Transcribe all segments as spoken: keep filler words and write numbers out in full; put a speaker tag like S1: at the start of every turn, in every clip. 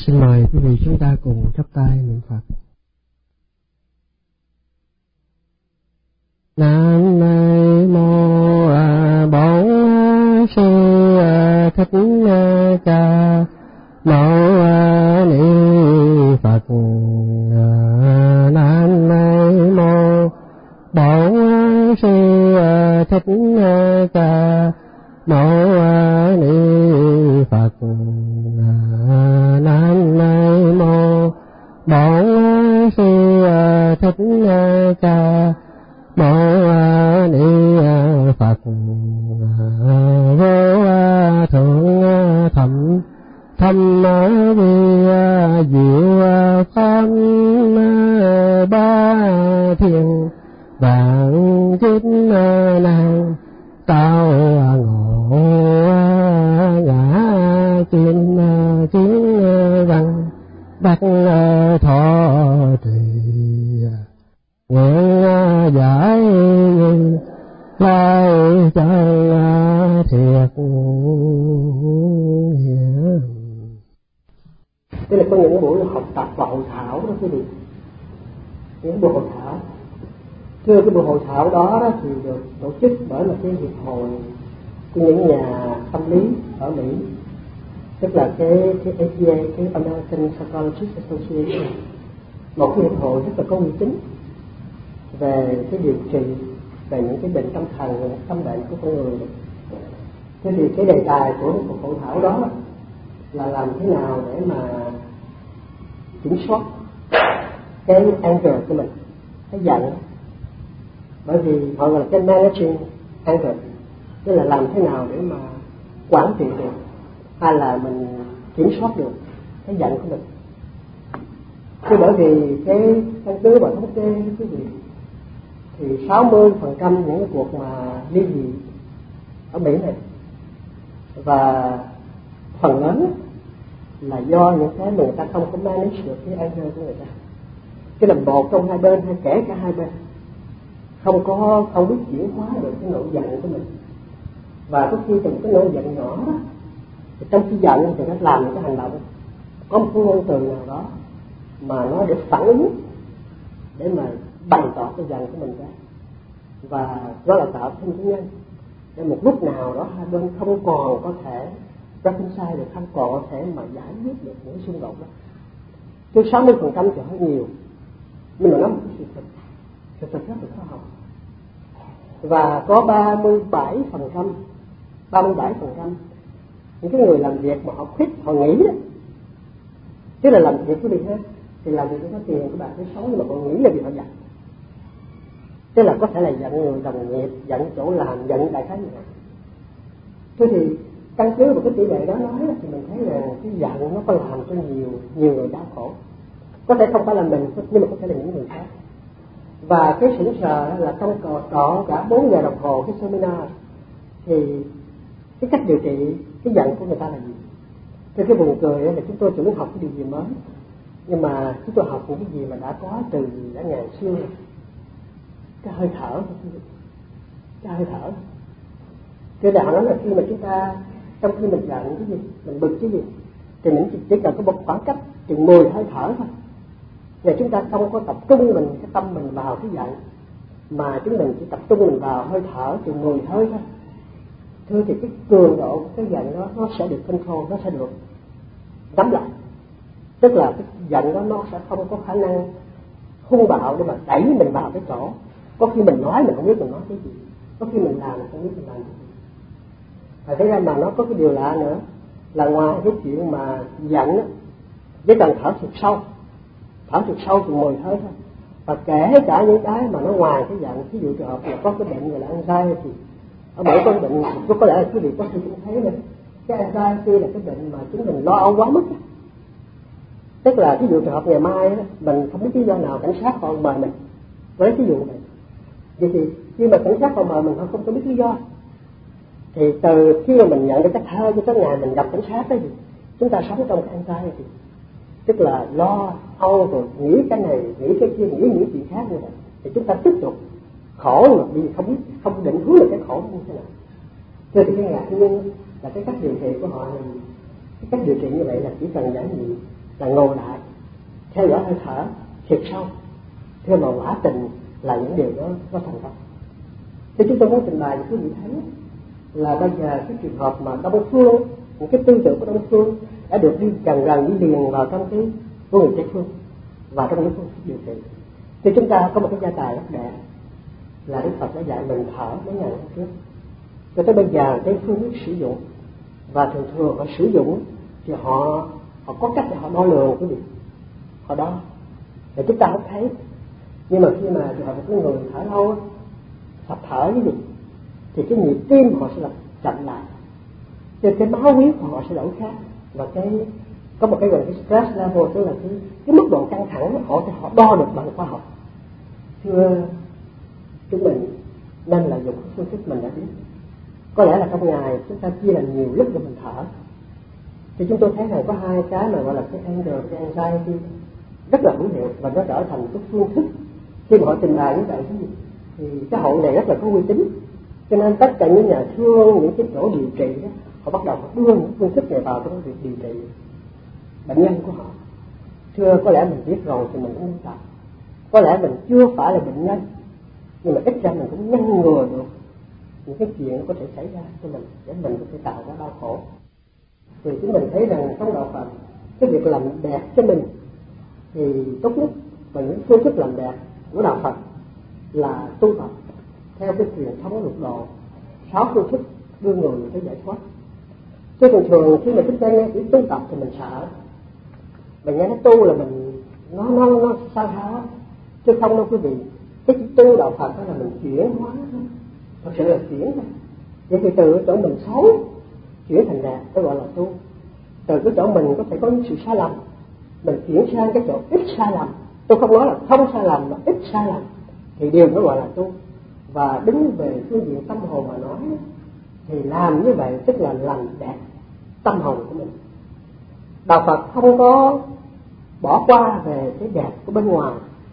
S1: Xin mời quý vị chúng ta cùng chắp tay niệm Phật. Nam mô Bổn Sư Thích Ca Mâu Ni Phật. Nam mô Bổn Sư Thích Ca Mâu Ni Phật. Nam mô Bổn Sư Thích Ca Mâu Ni Phật. Vô thượng thẩm thâm vi diệu pháp ba thiên vạn kiếp nan tao ngộ ngã kim kiến văn bát thọ trì nguyện giải lai chân thiệt hiển.
S2: Tức là có những buổi học tập và hội thảo đó quý vị, những buổi hội thảo. Thưa cái buổi hội thảo đó, đó thì được tổ chức bởi một cái hiệp hội của những nhà tâm lý ở Mỹ, tức là cái cái a pê a, cái American Psychological Association, một cái hiệp hội rất là có uy tín về cái điều trị về những cái bệnh tâm thần, tâm bệnh của con người. Thế thì cái đề tài của cuộc hội thảo đó là làm thế nào để mà kiểm soát cái anger của mình, cái giận. Bởi vì họ gọi là cái managing anger, tức là làm thế nào để mà quản trị được hay là mình kiểm soát được cái giận của mình. Chứ bởi vì cái căn cứ và thống kê quý vị thì sáu mươi phần trăm những cái cuộc mà ly dị ở Mỹ này, và phần lớn là do những cái mà người ta không có manage được cái anger của người ta. Cái là một trong hai bên hay kể cả hai bên không có không biết chuyển hóa được cái nỗi giận của mình. Và có khi từng cái nỗi giận nhỏ đó, thì trong khi giận thì nó làm những cái hành động, có một cái ngôn từ nào đó mà nó để phản ứng, để mà bày tỏ cái giận của mình ra, và đó là tạo thêm cái nhân để một lúc nào đó hai bên không còn có thể reconcile được, không còn có thể mà giải quyết được những xung đột đó. Chứ sáu mươi phần trăm thì hơi nhiều, nhưng mà nó một cái sự thật, sự thật rất là khoa học. Và có ba mươi bảy phần trăm, ba mươi bảy phần trăm những cái người làm việc mà họ quit, họ nghỉ đó, tức là làm việc của việc ha, thì làm việc có tiền của bạn để sống, nhưng mà họ nghĩ là vì họ giận. Tức là có thể là giận người đồng nghiệp, giận chỗ làm, giận đại khái như vậy. Thế thì căn cứ vào cái tỷ lệ đó nói thì mình thấy là cái giận nó có làm cho nhiều nhiều người đau khổ. Có thể không phải là mình, nhưng mà có thể là những người khác. Và cái sững sờ là trong trọn cả bốn giờ đồng hồ cái seminar thì cái cách điều trị cái giận của người ta là gì? Thì cái buồn cười là chúng tôi chuẩn học cái điều gì mới, nhưng mà chúng tôi học những cái gì mà đã có từ đã ngàn xưa rồi. Cái hơi thở, cái hơi thở. Cái đạo nói là khi mà chúng ta trong khi mình giận cái gì, mình bực cái gì, thì mình chỉ, chỉ cần có một khoảng cách chừng mười hơi thở thôi. Và chúng ta không có tập trung mình cái tâm mình vào cái giận, mà chúng mình chỉ tập trung mình vào hơi thở chừng mười hơi thôi. Thưa thì cái cường độ của cái giận đó nó sẽ được control, nó sẽ được nắm lại. Tức là cái giận đó nó sẽ không có khả năng hung bạo để mà đẩy mình vào cái chỗ. Có khi mình nói mình không biết mình nói cái gì, có khi mình làm mình không biết mình làm cái gì. Và thế ra mà nó có cái điều lạ nữa là ngoài cái chuyện mà giận với cần thở thật sâu, thở thật sâu từ mười hơi thôi. Và kể cả những cái mà nó ngoài cái giận, ví dụ trường hợp là có cái bệnh gọi là anxiety, ở mỗi con bệnh có có lẽ là quý vị có khi cũng thấy nữa, cái anxiety là cái bệnh mà chúng mình lo âu quá mức. Tức là ví dụ trường hợp ngày mai đó, mình không biết lý do nào cảnh sát họ mời mình với ví dụ này, vậy thì khi mà cảnh sát họ mời mình họ không có biết lý do, thì từ khi mà mình nhận được cái thơ cho tới ngày mình gặp cảnh sát đó, thì chúng ta sống trong cái anxiety, tức là lo âu rồi nghĩ cái này nghĩ cái kia, nghĩ những chuyện khác như vậy, thì chúng ta tiếp tục khổ mà vì không biết, không định hướng được cái khổ như thế nào. Cho thì cái ngạc nhiên là cái cách điều trị của họ là cái cách điều trị như vậy là chỉ cần giải nhị là ngồi lại theo dõi hơi thở thiệt sâu, theo mà quả tình là những điều đó có thành công. Thì chúng tôi muốn trình bày cho quý vị thấy là bây giờ cái trường hợp mà Đông phương, những cái tư tưởng của Đông phương đã được đi gần gần đi liền vào trong cái của người Tây phương và trong những phương pháp điều trị. Thì chúng ta có một cái gia tài rất đẹp là Đức Phật đã dạy mình thở mấy ngàn năm trước. Cho tới bây giờ Tây phương biết sử dụng, và thường thường họ sử dụng thì họ họ có cách để họ đo lường cái gì họ đo để chúng ta không thấy. Nhưng mà khi mà họ một cái người thở lâu, tập thở cái gì thì cái nhịp tim họ sẽ là chậm lại, cho cái máu huyết của họ sẽ đổi khác, và cái có một cái gọi là cái stress level, tức là cái cái mức độ căng thẳng họ sẽ họ đo được bằng khoa học. Thưa chúng mình nên là dùng cái phương thức mình đã biết. Có lẽ là trong ngày chúng ta chia làm nhiều lúc để mình thở, thì chúng tôi thấy rằng có hai cái mà gọi là cái anger, cái anxiety rất là hữu hiệu, và nó trở thành cái phương thức khi mà họ trình bày như vậy thì cái hội này rất là có uy tín. Cho nên tất cả những nhà thương, những cái chỗ điều trị đó, họ bắt đầu đưa những phương thức này vào trong việc điều trị bệnh nhân của họ. Thưa, có lẽ mình biết rồi thì mình cũng nên tập. Có lẽ mình chưa phải là bệnh nhân, nhưng mà ít ra mình cũng ngăn ngừa được những cái chuyện có thể xảy ra cho mình, để mình có thể tạo ra đau khổ. Thì chúng mình thấy rằng trong đạo Phật, cái việc làm đẹp cho mình thì tốt nhất, và những phương thức làm đẹp của đạo Phật là tu tập theo cái truyền thống lục độ, sáu phương thức đưa người tới giải thoát. Chứ thường thường khi mà chúng ta nghe chữ tu tập thì mình sợ, mình nghe nó tu là mình nó nó nó sao háo, chứ không đâu quý vị. Cái chữ tu đạo Phật đó là mình chuyển hóa thôi, thật sự là chuyển thôi. Vậy thì từ chỗ mình xấu chuyển thành đẹp, đó gọi là tu. Từ cái chỗ mình có thể có những sự sai lầm, mình chuyển sang cái chỗ ít sai lầm. Tôi không nói là không sai lầm mà ít sai lầm, thì điều đó gọi là tu. Và đứng về phương diện tâm hồn mà nói thì làm như vậy tức là làm đẹp tâm hồn của mình. Đạo Phật không có bỏ qua về cái đẹp của bên ngoài,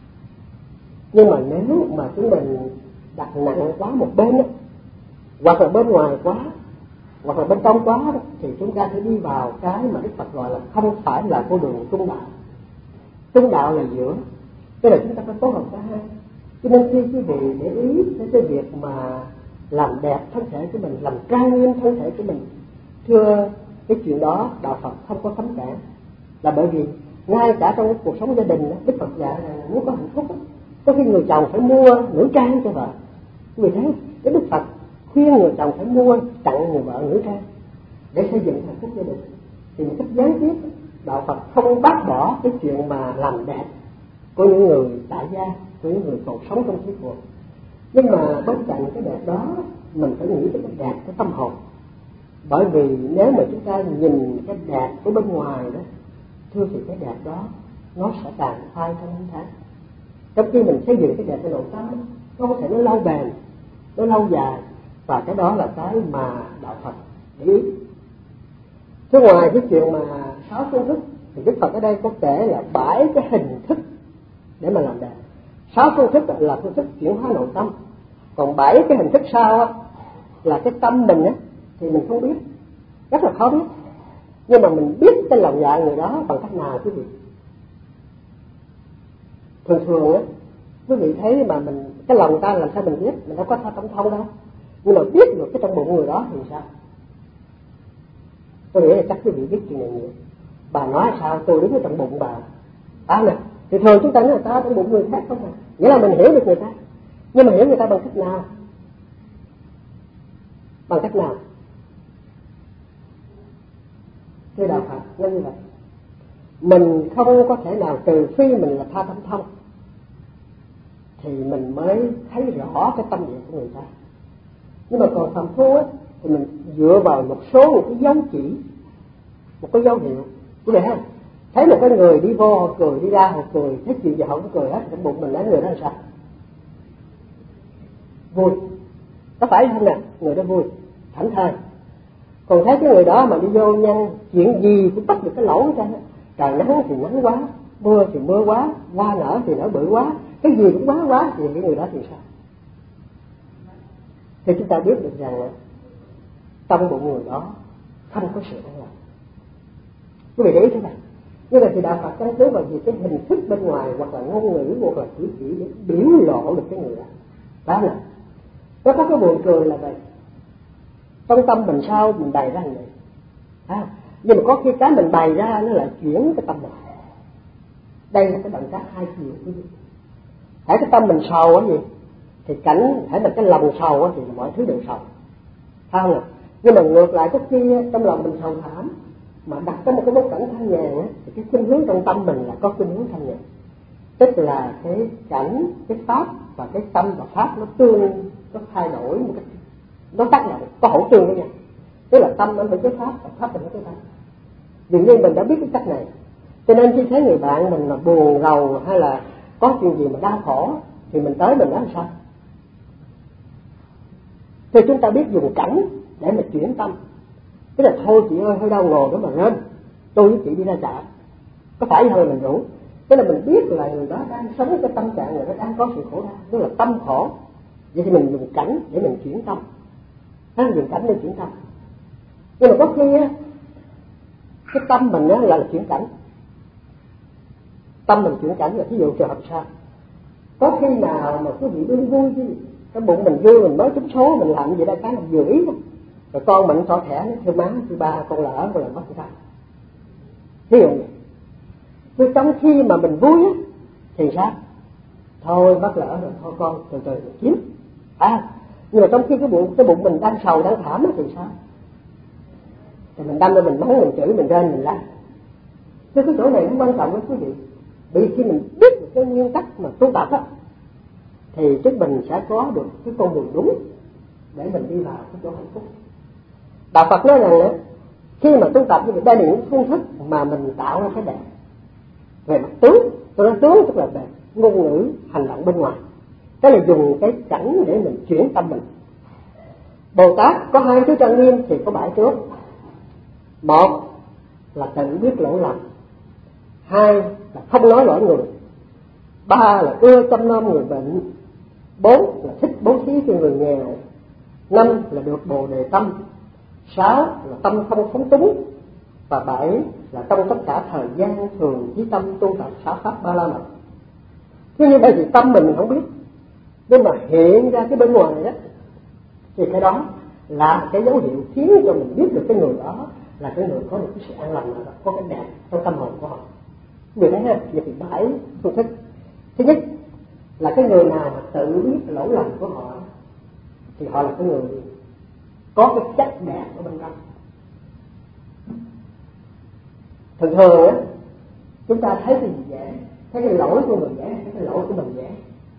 S2: nhưng mà nếu mà chúng mình đặt nặng quá một bên đó, hoặc là bên ngoài quá, hoặc là bên trong quá đó, thì chúng ta sẽ đi vào cái mà Đức Phật gọi là không phải là con đường trung đạo. Trung đạo là giữa, tức là chúng ta phải phối hợp cả hai. Cho nên khi quý vị để ý đến cái việc mà làm đẹp thân thể của mình, làm trang nghiêm thân thể của mình, thưa, cái chuyện đó đạo Phật không có cấm cản. Là bởi vì ngay cả trong cuộc sống gia đình, Đức Phật dạy là muốn có hạnh phúc, có khi người chồng phải mua nữ trang cho vợ. Vì thế, cái Đức Phật khuyên người chồng phải mua tặng người vợ nữ trang để xây dựng hạnh phúc gia đình. Thì một cách gián tiếp, đạo Phật không bác bỏ cái chuyện mà làm đẹp của những người tại gia, của những người còn sống trong thế cuộc. Nhưng mà bên cạnh cái đẹp đó, mình phải nghĩ đến cái đẹp của tâm hồn. Bởi vì nếu mà chúng ta nhìn cái đẹp của bên ngoài đó, thưa, thì cái đẹp đó nó sẽ tàn phai trong năm tháng. Trong khi mình xây dựng cái đẹp của nội tâm, nó có thể nó lâu bền, nó lâu dài, và cái đó là cái mà đạo Phật để ý. Chứ ngoài cái chuyện mà sáu phương thức thì Đức Phật ở đây có kể là bảy cái hình thức để mà làm đẹp. Sáu phương thức là phương thức chuyển hóa nội tâm, còn bảy cái hình thức sau á, là cái tâm mình á, thì mình không biết, rất là khó biết. Nhưng mà mình biết cái lòng dạ người đó bằng cách nào quý vị? Thường thường á, quý vị thấy mà mình cái lòng ta làm sao mình biết? Mình đâu có sao tâm thông đâu. Nhưng mà biết được cái trong bụng người đó thì sao? Tôi nghĩ là chắc quý vị biết chuyện này nhiều. Bà nói sao tôi đứng ở trong bụng bà, à nè, thì thường chúng ta nói là ta trong bụng người khác không à, nghĩa là mình hiểu được người ta. Nhưng mà hiểu người ta bằng cách nào? Bằng cách nào? Thưa đạo Phật nói như vậy, mình không có thể nào, trừ phi mình là tha tâm thông, thì mình mới thấy rõ cái tâm niệm của người ta. Nhưng mà còn phàm phu á, thì mình dựa vào một số một cái dấu chỉ, một cái dấu hiệu. Quý vị thấy không? Thấy một cái người đi vô họ cười, đi ra họ cười, thấy chuyện gì họ cũng cười hết, trong bụng mình lấy người đó làm sao? Vui. Có phải không nè? Người đó vui, thảnh thơi. Còn thấy cái người đó mà đi vô nhân, chuyện gì cũng bắt được cái lỗ hết trơn. Trời nắng thì nắng quá, mưa thì mưa quá, hoa nở thì nở bự quá, cái gì cũng quá quá, thì cái người đó thì sao? Thì chúng ta biết được rằng trong bụng người đó không có sự an lạc. Quý vị để ý thế này, Như vậy thì đạo Phật căn cứ vào gì? Cái hình thức bên ngoài hoặc là ngôn ngữ hoặc là cử chỉ để biểu lộ được cái người đó. Đó là nó có cái buồn cười là vậy. Trong tâm mình sao mình bày ra như vậy, à, nhưng mà có khi cái mình bày ra nó lại chuyển cái tâm mình. Đây là cái động tác hai chiều. Hãy cái tâm mình sầu á gì thì cảnh, hãy là cái lòng sầu á thì mọi thứ đều sầu, phải không? Nhưng mà ngược lại có khi trong lòng mình sầu thảm mà đặt tới một cái bối cảnh thanh nhàn á, thì cái khuynh hướng trong tâm mình là có khuynh hướng thanh nhàn, tức là cái cảnh, cái pháp và cái tâm và pháp nó tương, nó thay đổi một cách nó tác động, có hỗ tương với nhau. Tức là tâm nó phải với pháp và pháp mình với tâm. Dường như mình đã biết cái cách này, cho nên khi thấy người bạn mình mà buồn rầu hay là có chuyện gì mà đau khổ thì mình tới mình nói làm sao? Thì chúng ta biết dùng cảnh để mà chuyển tâm. Tức là thôi chị ơi hơi đau ngồi đó mà rên, tôi với chị đi ra chợ, có phải thôi mình rủ. Tức là mình biết là người đó đang sống cái tâm trạng, người đó đang có sự khổ đau, tức là tâm khổ. Vậy thì mình dùng cảnh để mình chuyển tâm, hay dùng cảnh để chuyển tâm. Nhưng mà có khi á, cái tâm mình á là, là chuyển cảnh. Tâm mình chuyển cảnh là ví dụ trường hợp sao? Có khi nào mà quý vị vui vui chứ, cái bụng mình vui mình mới trúng số mình làm gì đây cái mình vừa ý không? Rồi con mình so thẻ nó thưa má thưa ba con lỡ con làm mất người ta. Ví dụ vậy. Thì trong khi mà mình vui á thì sao? Thôi mất lỡ rồi thôi con từ từ mình kiếm. À, nhưng mà trong khi cái bụng cái bụng mình đang sầu đang thảm thì sao? Thì mình đâm ra mình mắng mình chửi mình rên mình la. Thế cái chỗ này nó quan trọng đó quý vị. Vì khi mình biết được cái nguyên tắc mà tu tập á thì chúng mình sẽ có được cái con đường đúng để mình đi vào cái chỗ hạnh phúc. Đạo Phật nói rằng á, khi mà tu tập như vậy đây là những phương thức mà mình tạo ra cái đẹp về mặt tướng. Tôi nói tướng tức là về ngôn ngữ hành động bên ngoài, đó là dùng cái cảnh để mình chuyển tâm mình. Bồ Tát có hai thứ trang nghiêm thì có bảy trước. Một là tự biết lỗi lầm, hai là không nói lỗi người, ba là ưa chăm nom người bệnh, bốn là thích bố thí cho người nghèo, năm là được bồ đề tâm, sáu là tâm không phóng túng, và bảy là trong tất cả thời gian thường chí tâm tu tập sáu pháp ba la mật. Thế như vậy thì tâm mình không biết, nhưng mà hiện ra cái bên ngoài đó thì cái đó là cái dấu hiệu khiến cho mình biết được cái người đó là cái người có được cái sự an lành, là có cái đẹp trong tâm hồn của họ. Người thấy ha, vậy thì bảy phương thức. Thứ nhất là cái người nào mà tự biết lỗi lầm của họ thì họ là cái người có cái chất đẹp ở bên trong. Thường thường á chúng ta thấy cái gì dễ, thấy cái lỗi của người dễ, thấy cái lỗi của mình dễ.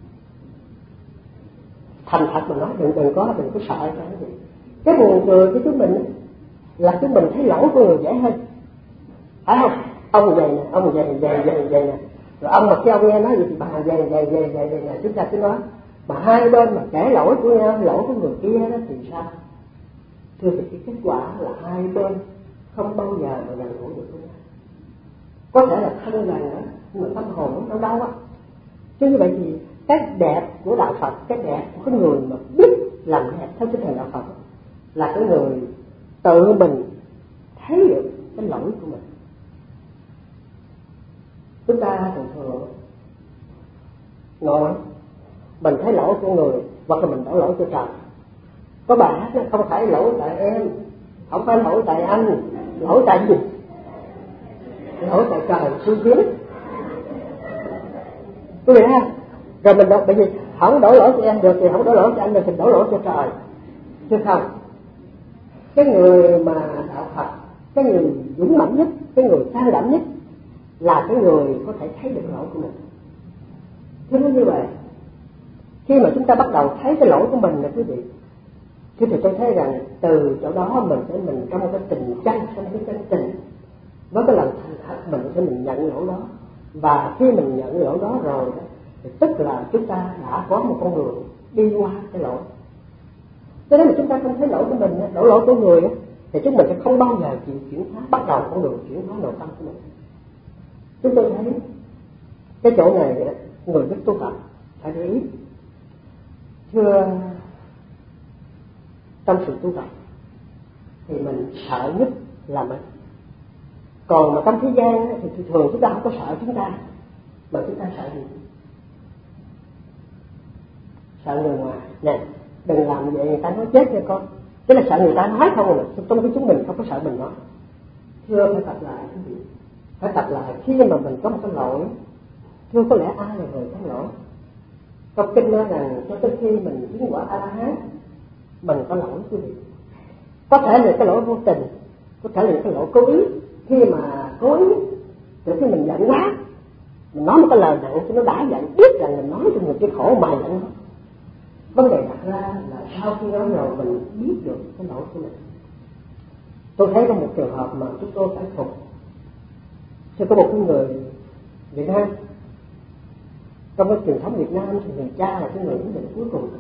S2: Thành thật mà nói, đừng đừng có đừng có sợ cái gì. Cái buồn cười của chúng mình là chúng mình thấy lỗi của người dễ hơn, phải không? Ông vậy nè, ông vậy vậy vậy vậy nè, rồi ông mà khi ông nghe nói gì thì bà vậy vậy vậy vậy vậy nè, chúng ta cứ nói. Mà hai bên mà kể lỗi của nhau, lỗi của người kia đó thì sao? Thưa thì cái kết quả là hai bên không bao giờ mà gần gũi được với nhau. Có thể là thân gần đó, nhưng mà tâm hồn nó đau á. Chứ như vậy thì cái đẹp của đạo Phật, cái đẹp của cái người mà biết làm đẹp theo tinh thần đạo Phật là cái người tự mình thấy được cái lỗi của mình. Chúng ta thường thường ngồi mình thấy lỗi của người hoặc là mình đổ lỗi cho trời. Có bà hát nó không phải lỗi tại em, không phải lỗi tại anh, lỗi tại gì? Lỗi tại trời xui khiến. Quý vị thấy không? Rồi mình đọc bởi vì không đổ lỗi cho em được thì không đổ lỗi cho anh được thì đổ lỗi cho trời, chứ không. Cái người mà đạo Phật, cái người dũng mãnh nhất, cái người can đảm nhất là cái người có thể thấy được lỗi của mình. Thế nên như vậy, khi mà chúng ta bắt đầu thấy cái lỗi của mình là quý vị, thì tôi thấy rằng từ chỗ đó mình sẽ mình trong cái tình chân, trong cái chân tình, với cái lòng thành thật mình sẽ mình nhận lỗi đó. Và khi mình nhận lỗi đó rồi đó, thì tức là chúng ta đã có một con đường đi qua cái lỗi. Cho nên mà chúng ta không thấy lỗi của mình, đổ lỗi của người thì chúng mình sẽ không bao giờ chịu chuyển hóa, bắt đầu con đường chuyển hóa nội tâm của mình. Chúng tôi thấy cái chỗ này người biết tu tập phải để ý. Thưa, trong sự tu tập thì mình sợ nhất là mình Còn mà trong thế gian thì thường chúng ta không có sợ chúng ta, mà chúng ta sợ gì? Sợ người ngoài. Nè, đừng làm vậy người ta nói chết nha con. Tức là sợ người ta nói không, mà trong cái chúng mình không có sợ mình nói. Thưa, phải tập lại cái gì? Phải tập lại khi mà mình có một cái lỗi. Thưa, có lẽ ai là người có lỗi? Trong kinh nói rằng cho tới khi mình chứng quả A-la-hán, mình có lỗi quý vị. Có thể là cái lỗi vô tình, có thể là cái lỗi cố ý. Khi mà cố ý, rồi khi mình giận quá, mình nói một cái lời nặng cho nó đã giận, biết rằng mình nói cho người cái khổ mà giận nó. Vấn đề đặt ra là sau khi nói rồi mình biết được cái lỗi của mình. Tôi thấy có một trường hợp mà chúng tôi phải phục. Sẽ có một cái người Việt Nam, trong cái truyền thống Việt Nam thì người cha là cái người quyết định cuối cùng.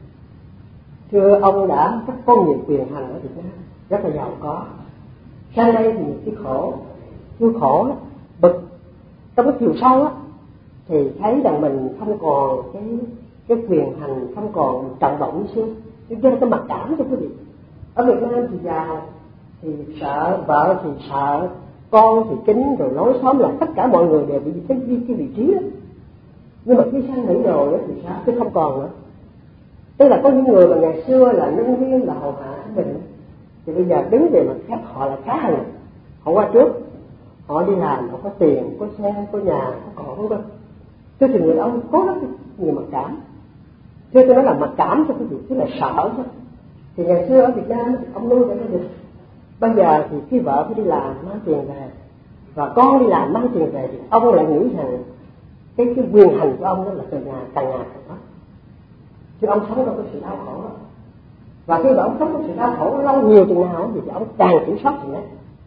S2: Thưa, ông đã rất có nhiều quyền hành ở Việt Nam, rất là giàu có. Sang đây thì cái khổ, chưa khổ, bực. Trong cái chiều sâu á, thì thấy rằng mình không còn cái cái quyền hành, không còn trọng vọng như xưa. Cho nên cái mặc cảm cho quý vị. Ở Việt Nam thì giàu, thì sợ, vợ thì sợ, con thì kính, rồi nói xóm là tất cả mọi người đều bị cái, cái, cái vị trí đó. Nhưng mà khi sang Mỹ rồi đó, thì sao? Chứ không còn nữa. Tức là có những người mà ngày xưa là nhân viên, là hầu hạ của mình, thì bây giờ đứng về mặt khác họ là khá hơn. Họ qua trước, họ đi làm, họ có tiền, có xe, có nhà, có cỏ, vân vân. Thế thì người ông có rất nhiều mặc cảm. Thế tôi nói là mặc cảm cho cái việc tức là sợ thôi. Thì ngày xưa ở Việt Nam thì ông nuôi cái được. Bây giờ thì khi vợ phải đi làm mang tiền về, và con đi làm mang tiền về, thì ông lại nghĩ rằng cái cái quyền hành của ông đó là từ nhà càng ngày càng mất. Chứ ông sống trong cái sự đau khổ đó. Và khi mà ông sống trong sự đau khổ lâu nhiều chừng nào thì ông càng kiểm soát chừng đấy.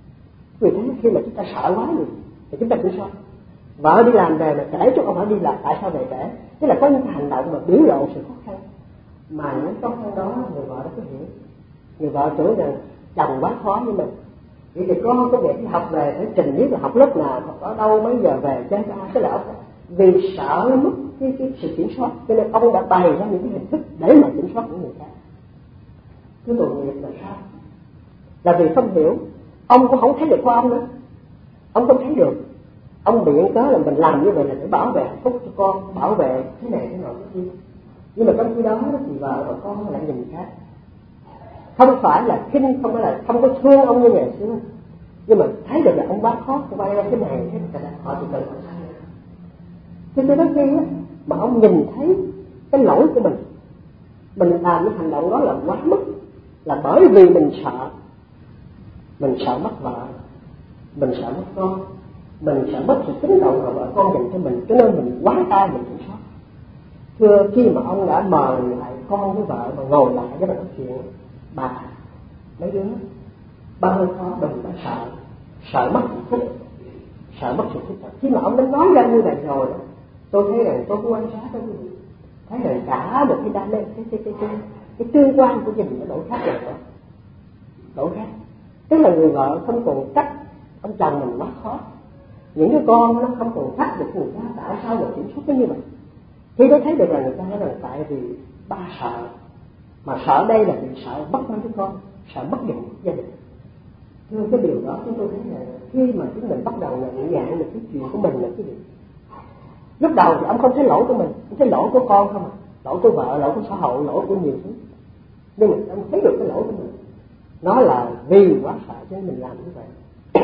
S2: Vì thế khi mà chúng ta sợ quá rồi thì chúng ta kiểm soát. Vợ đi làm về mà kể cho ông phải đi làm, tại sao về kể? Tức là có những cái hành động mà biểu lộ sự khó khăn, mà những khó khăn đó người vợ đã có hiểu. Người vợ tưởng rằng chồng quá khó với mình, vậy thì con có việc đi học về phải trình biết là học lớp nào, học ở đâu, mấy giờ về, chơi ra. Tức là ông vì sợ mất cái, cái sự kiểm soát, cho nên ông đã bày ra những cái hình thức để mà kiểm soát những người khác. Cái tội nghiệp là sao? Là vì không hiểu. Ông cũng không thấy được của ông nữa. Ông không thấy được. Ông biện cớ là mình làm như vậy là để bảo vệ hạnh phúc cho con, bảo vệ thế này thế nọ cái gì. Nhưng mà trong khi đó thì vợ và con lại nhìn khác. Không phải là khinh, không phải là không có thương ông như ngày xưa, nhưng mà thấy được là ông quá khó, ông quay ra cái này hết cả là họ chỉ cần họ sai. Thế tới đó khi á, mà ông nhìn thấy cái lỗi của mình, mình làm cái hành động đó là quá mức, là bởi vì mình sợ, mình sợ mất vợ, mình sợ mất con, mình sợ mất sự tín nhiệm mà vợ con dành cho mình, cho nên mình quá tay mình kiểm soát. Thưa, khi mà ông đã mời lại con với vợ mà ngồi lại với bà nói chuyện, bà mấy đứa ba hơi khó mình đã sợ, sợ mất hạnh phúc, sợ mất sự thích thật. Khi mà ông đã nói ra như vậy rồi, tôi thấy rằng tôi cũng quan sát đó quý vị, thấy rằng cả một cái đam mê, cái cái cái cái cái tương quan của gia đình nó đổi khác rồi đó, đổi khác. Tức là người vợ không còn trách ông chồng mình quá khó, những đứa con nó không còn trách được người ta tại sao mà kiểm soát nó như vậy. Khi tôi thấy được là người ta nói rằng tại vì ba sợ, mà sợ đây là vì sợ mất mấy đứa con, sợ mất định gia đình. Thưa, cái điều đó chúng tôi thấy là khi mà chúng mình bắt đầu nhận dạng được cái chuyện của mình là cái gì. Lúc đầu thì ông không thấy lỗi của mình, ông thấy lỗi của con không à, lỗi của vợ, lỗi của xã hội, lỗi của nhiều thứ. Nhưng mà ông thấy được cái lỗi của mình, nó là vì quá sợ cho nên mình làm như vậy.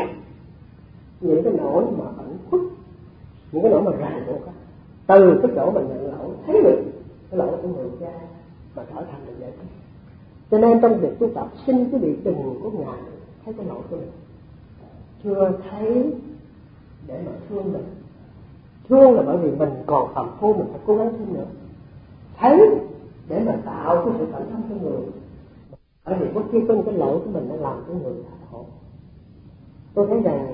S2: Những cái nỗi mà ẩn khuất, những cái nỗi mà ràng buộc á, từ cái chỗ mình nhận lỗi, thấy được cái lỗi của người cha mà trở thành là giải quyết. Cho nên trong việc tu tập xin cái việc đừng có ngại thấy cái lỗi của mình, chưa thấy để mà thương mình. Thương là bởi vì mình còn phạm phu, mình phải cố gắng thêm nữa. Thấy để mà tạo cái sự cảm thông cho người, bởi vì có khi có những cái lỗi của mình đã làm cho người ta khổ. Tôi thấy rằng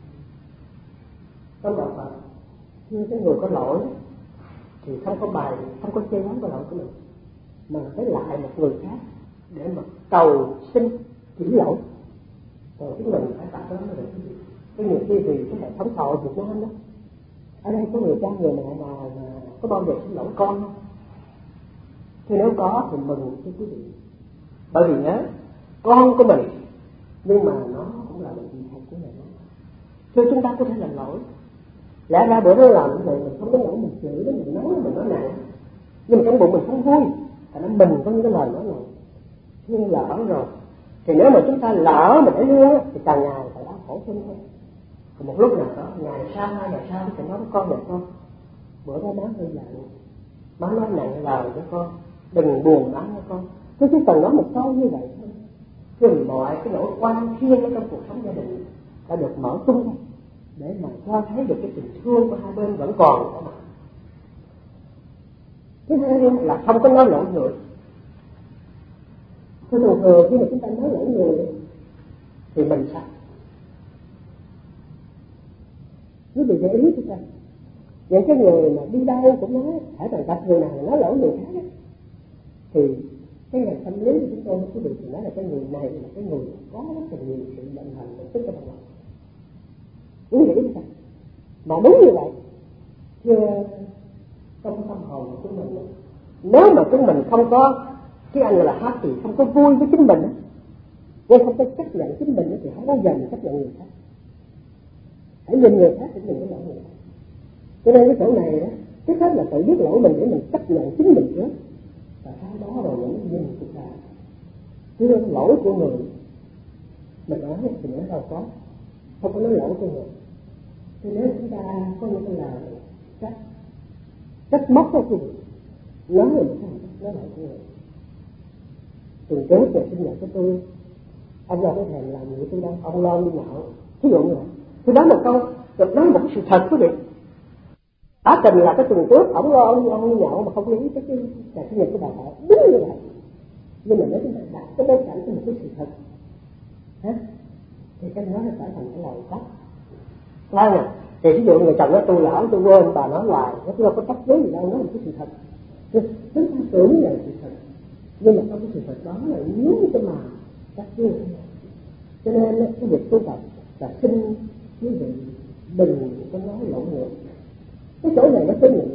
S2: trong đạo Phật, khi cái người có lỗi thì không có bài, không có chê mắng cái lỗi của mình, mà phải lại một người khác để mà cầu xin chỉ lỗi. Rồi chúng mình phải tập đó mới được cái gì. Cái nhiều khi vì cái hệ thống xã hội Việt Nam đó, ở đây có người cha người mẹ nào mà có bao giờ xin lỗi con không? Thì nếu có thì mừng cho quý vị. Bởi vì nhớ con của mình, nhưng mà nó cũng là một vị thầy của mình. Thưa, chúng ta có thể làm lỗi. Lẽ ra bữa đó làm như vậy mình không có lỗi, mình chửi đó, mình nói, mình nói nặng, nhưng mà trong bụng mình không vui, tại nên mình có những cái lời nói này. Nhưng lỡ rồi thì nếu mà chúng ta lỡ mình để luôn thì càng ngày phải đau khổ thêm thôi. Còn một lúc nào đó, ngày sau hai ngày sau thì nói với con, vậy con bữa đó má hơi giận, má nói nặng lời với con, đừng buồn má nha con. Tôi chỉ cần nói một câu như vậy thôi, thì mọi cái nỗi oan khiên ở trong cuộc sống gia đình đã được mở tung ra, để mà cho thấy được cái tình thương của hai bên vẫn còn ở mặt. Thứ hai là không có nói lỗi người. Thế thường thường khi mà chúng ta nói lỗi người thì mình sao? Quý vị để ý chúng ta, những cái người mà đi đâu cũng nói, hãy rằng gặp người nào nói lỗi người khác ấy, thì cái ngành tâm lý của chúng tôi quý vị thì nói là cái người này là cái người có rất là nhiều sự bệnh hành của tức trong lòng. Quý vị biết sao? Mà đúng như vậy, chưa trong tâm hồn của chúng mình, nếu mà chúng mình không có cái anh là happy, không có vui với chính mình, nên không có chấp nhận chính mình thì không bao giờ mình chấp nhận người khác. Hãy nhìn người khác thì nhìn cái lỗi người khác. Cho nên cái chỗ này đó, trước hết là tự biết lỗi mình để mình chấp nhận chính mình trước, và sau đó rồi những nhìn chúng ta. Chứ lỗi của người mình nói thì nó đâu có, không có nói lỗi của người. Cho nên chúng ta có những cái lời trách trách móc đó quý vị, nói là sao nói lỗi của người. Tuần trước về sinh nhật của tôi, ông lo cái thèm làm gì tôi đâu, ông lo đi nhậu, ví dụ như vậy. Tôi nói một câu, rồi nói một sự thật quý vị. Đã tình là cái tuần trước ông lo ông, ông đi nhậu mà không nghĩ tới cái ngày sinh nhật của bà vợ, đúng như vậy. Nhưng mà nếu chúng ta đặt cái bối cảnh của một cái sự thật, hả? Thì cái đó nó phải thành cái lời trách. Nói nè, thì ví dụ người chồng nói tôi lỡ tôi quên, bà nói hoài, nó tôi đâu có trách với gì đâu, nói một cái sự thật. Chúng ta tưởng là sự thật, nhưng mà trong cái sự thật đó là nhớ cái mà trách với. Cho nên cái việc tu tập là xin quý vị đừng có nói lỗi người. Cái chỗ này nó có nghĩa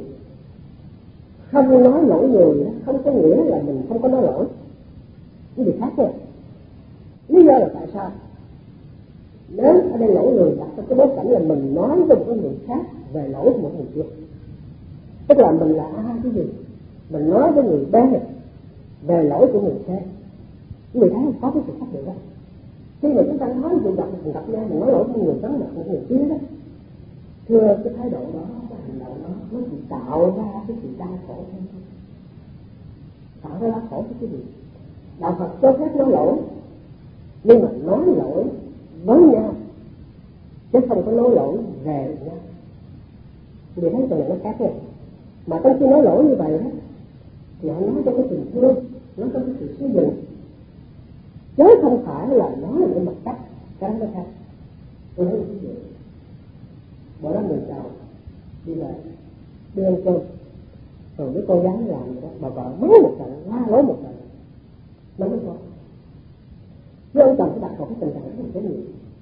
S2: không nói lỗi người, không có nghĩa là mình không có nói lỗi. Cái việc khác thôi. Lý do là tại sao? Nếu ở đây lỗi người đặt trong cái bối cảnh là mình nói với một người khác về lỗi của một người kia, tức là mình là ai cái gì, mình nói với người B về lỗi của người khác, người thấy có cái sự khác biệt đó. Khi mà chúng ta nói về gặp một gặp nhau, mình nói lỗi với người đó là một người kia đó, thưa cái thái độ đó, cái hành động đó nó chỉ tạo ra cái sự đau khổ thôi, tạo ra đau khổ cho cái gì. Đạo Phật cho phép nói lỗi, nhưng mà nói lỗi với nhau chứ không có nói lỗi về nhau. Vì thấy cái này nó khác rồi. Mà trong khi nói lỗi như vậy đó thì họ nói cho cái tình thương, nói cho cái sự xây dựng, chứ không phải là nói để mà cắt cái đó khác. Tôi nói ví dụ, mỗi lần người chồng đi về đi ăn cơm, rồi với con gái làm gì đó, bà vợ mắng một trận, la lối một trận, nó mới thôi. Chứ ông chồng phải đặt vào cái tình trạng rất là nhiều.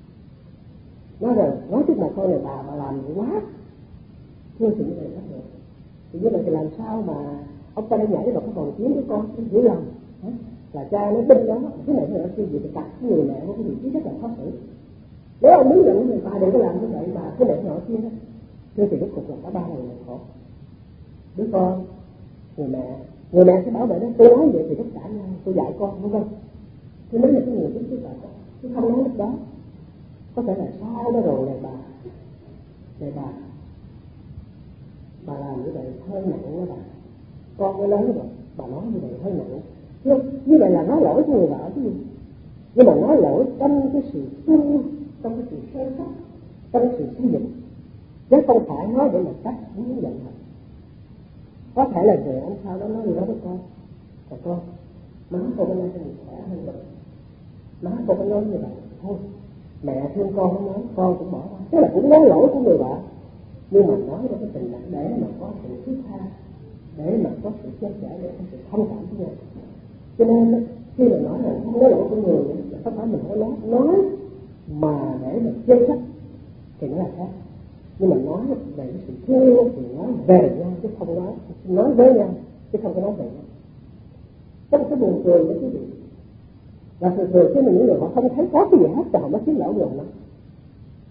S2: Nói rồi, nói trước mặt con này bà, bà làm gì quá, thưa thì như vậy đó rồi. Thì như vậy thì làm sao mà ông ta đã nhảy vào cái vòng chiến với con, cái hiểu lầm, là cha nó binh đó, cái này nó kia gì thì đặt cái người mẹ có cái vị trí rất là khó xử. Nếu ông muốn nhận người ta đừng có làm như vậy mà cái này nọ kia đó, thưa thì rốt cuộc là cả ba người là khổ. Đứa con, người mẹ, người mẹ sẽ bảo vệ đó, tôi nói vậy thì tất cả nhau, tôi dạy con, vân vân. Thế nếu là cái người biết cái con, chứ không nói lúc đó, có thể là sao đó rồi này bà, này bà, bà làm như vậy hơi nặng đó bà, con mới lớn rồi, bà nói như vậy hơi nặng. Như, như vậy là nói lỗi của người vợ chứ gì, nhưng mà nói lỗi trong cái sự thương, trong cái sự sâu sắc, trong cái sự xây dựng, chứ không phải nói để mà trách hướng giận hờn. Có thể là về ông sau đó nói gì đó với con, còn con, má con có nói cho mình khỏe hơn rồi, má con có nói như vậy, thôi, mẹ thương con nó nói, con cũng bỏ ra, tức là cũng nói lỗi của người vợ, nhưng mà nói ra cái tình trạng để mà có sự thứ tha, để mà có sự chia sẻ, để có sự thông cảm với nhau. Cho nên khi mà nói là không nói lỗi của người là không phải mình không nói, nói mà để mà chê trách thì nó là khác. Nhưng mà nói về cái sự thương thì nói về nhau chứ không nói, nói với nhau chứ không có nói về nhau. Trong cái buồn cười đó quý vị, và thường thường khi mà những người họ không thấy có cái gì hết thì họ mới kiếm lỗi người nó.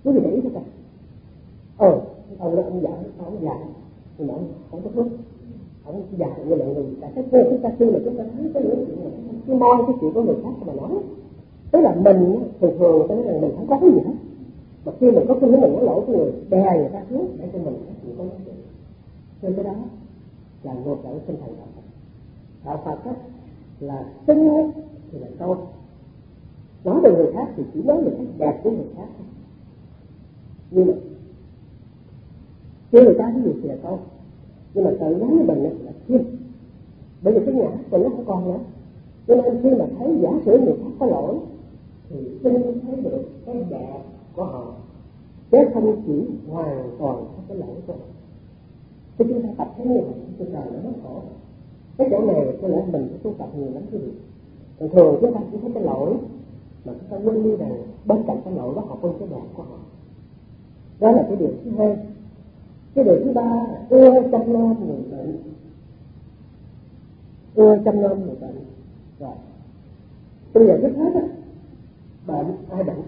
S2: quý vị để ý thôi cả. Ờ ông đó ông già ông già nhưng mà ông không có lúc ông già như mọi người tại cái cô chúng ta khi mà chúng ta thấy cái những chuyện này cái moi cái chuyện của người khác mà nói, tức là mình thường thường người ta nói rằng mình không có cái gì hết, mà khi mình có cái mình nói lỗi của người đè người ta xuống để cho mình có chuyện có nói. Nên cái đó là ngược lại tinh thần đạo Phật. Đạo Phật đó là xưng thì là câu, nói về người khác thì chỉ nói về cái đẹp của người khác thôi. Nhưng mà khi người ta cái gì thì là câu, nhưng mà tự nói với mình là thiên, bởi vì cái ngã mình nó không còn nữa. Cho nên khi mà thấy giả sử người khác có lỗi thì xin thấy được cái đẹp của họ, chứ không chỉ hoàn toàn có cái lỗi của họ. Khi chúng ta tập thấy như vậy, cuộc đời nó rất khổ. Cái chỗ này có lẽ mình phải tu tập nhiều lắm quý vị. Thường thường chúng ta chỉ thấy cái lỗi, mà chúng ta quên đi rằng bên cạnh cái lỗi đó họ quên cái đẹp của họ. Đó là cái điều thứ hai. Cái điều thứ ba là ưa chăm nom người bệnh. Ưa chăm nom người bệnh. Rồi. Bây giờ trước hết á, bệnh ai bệnh?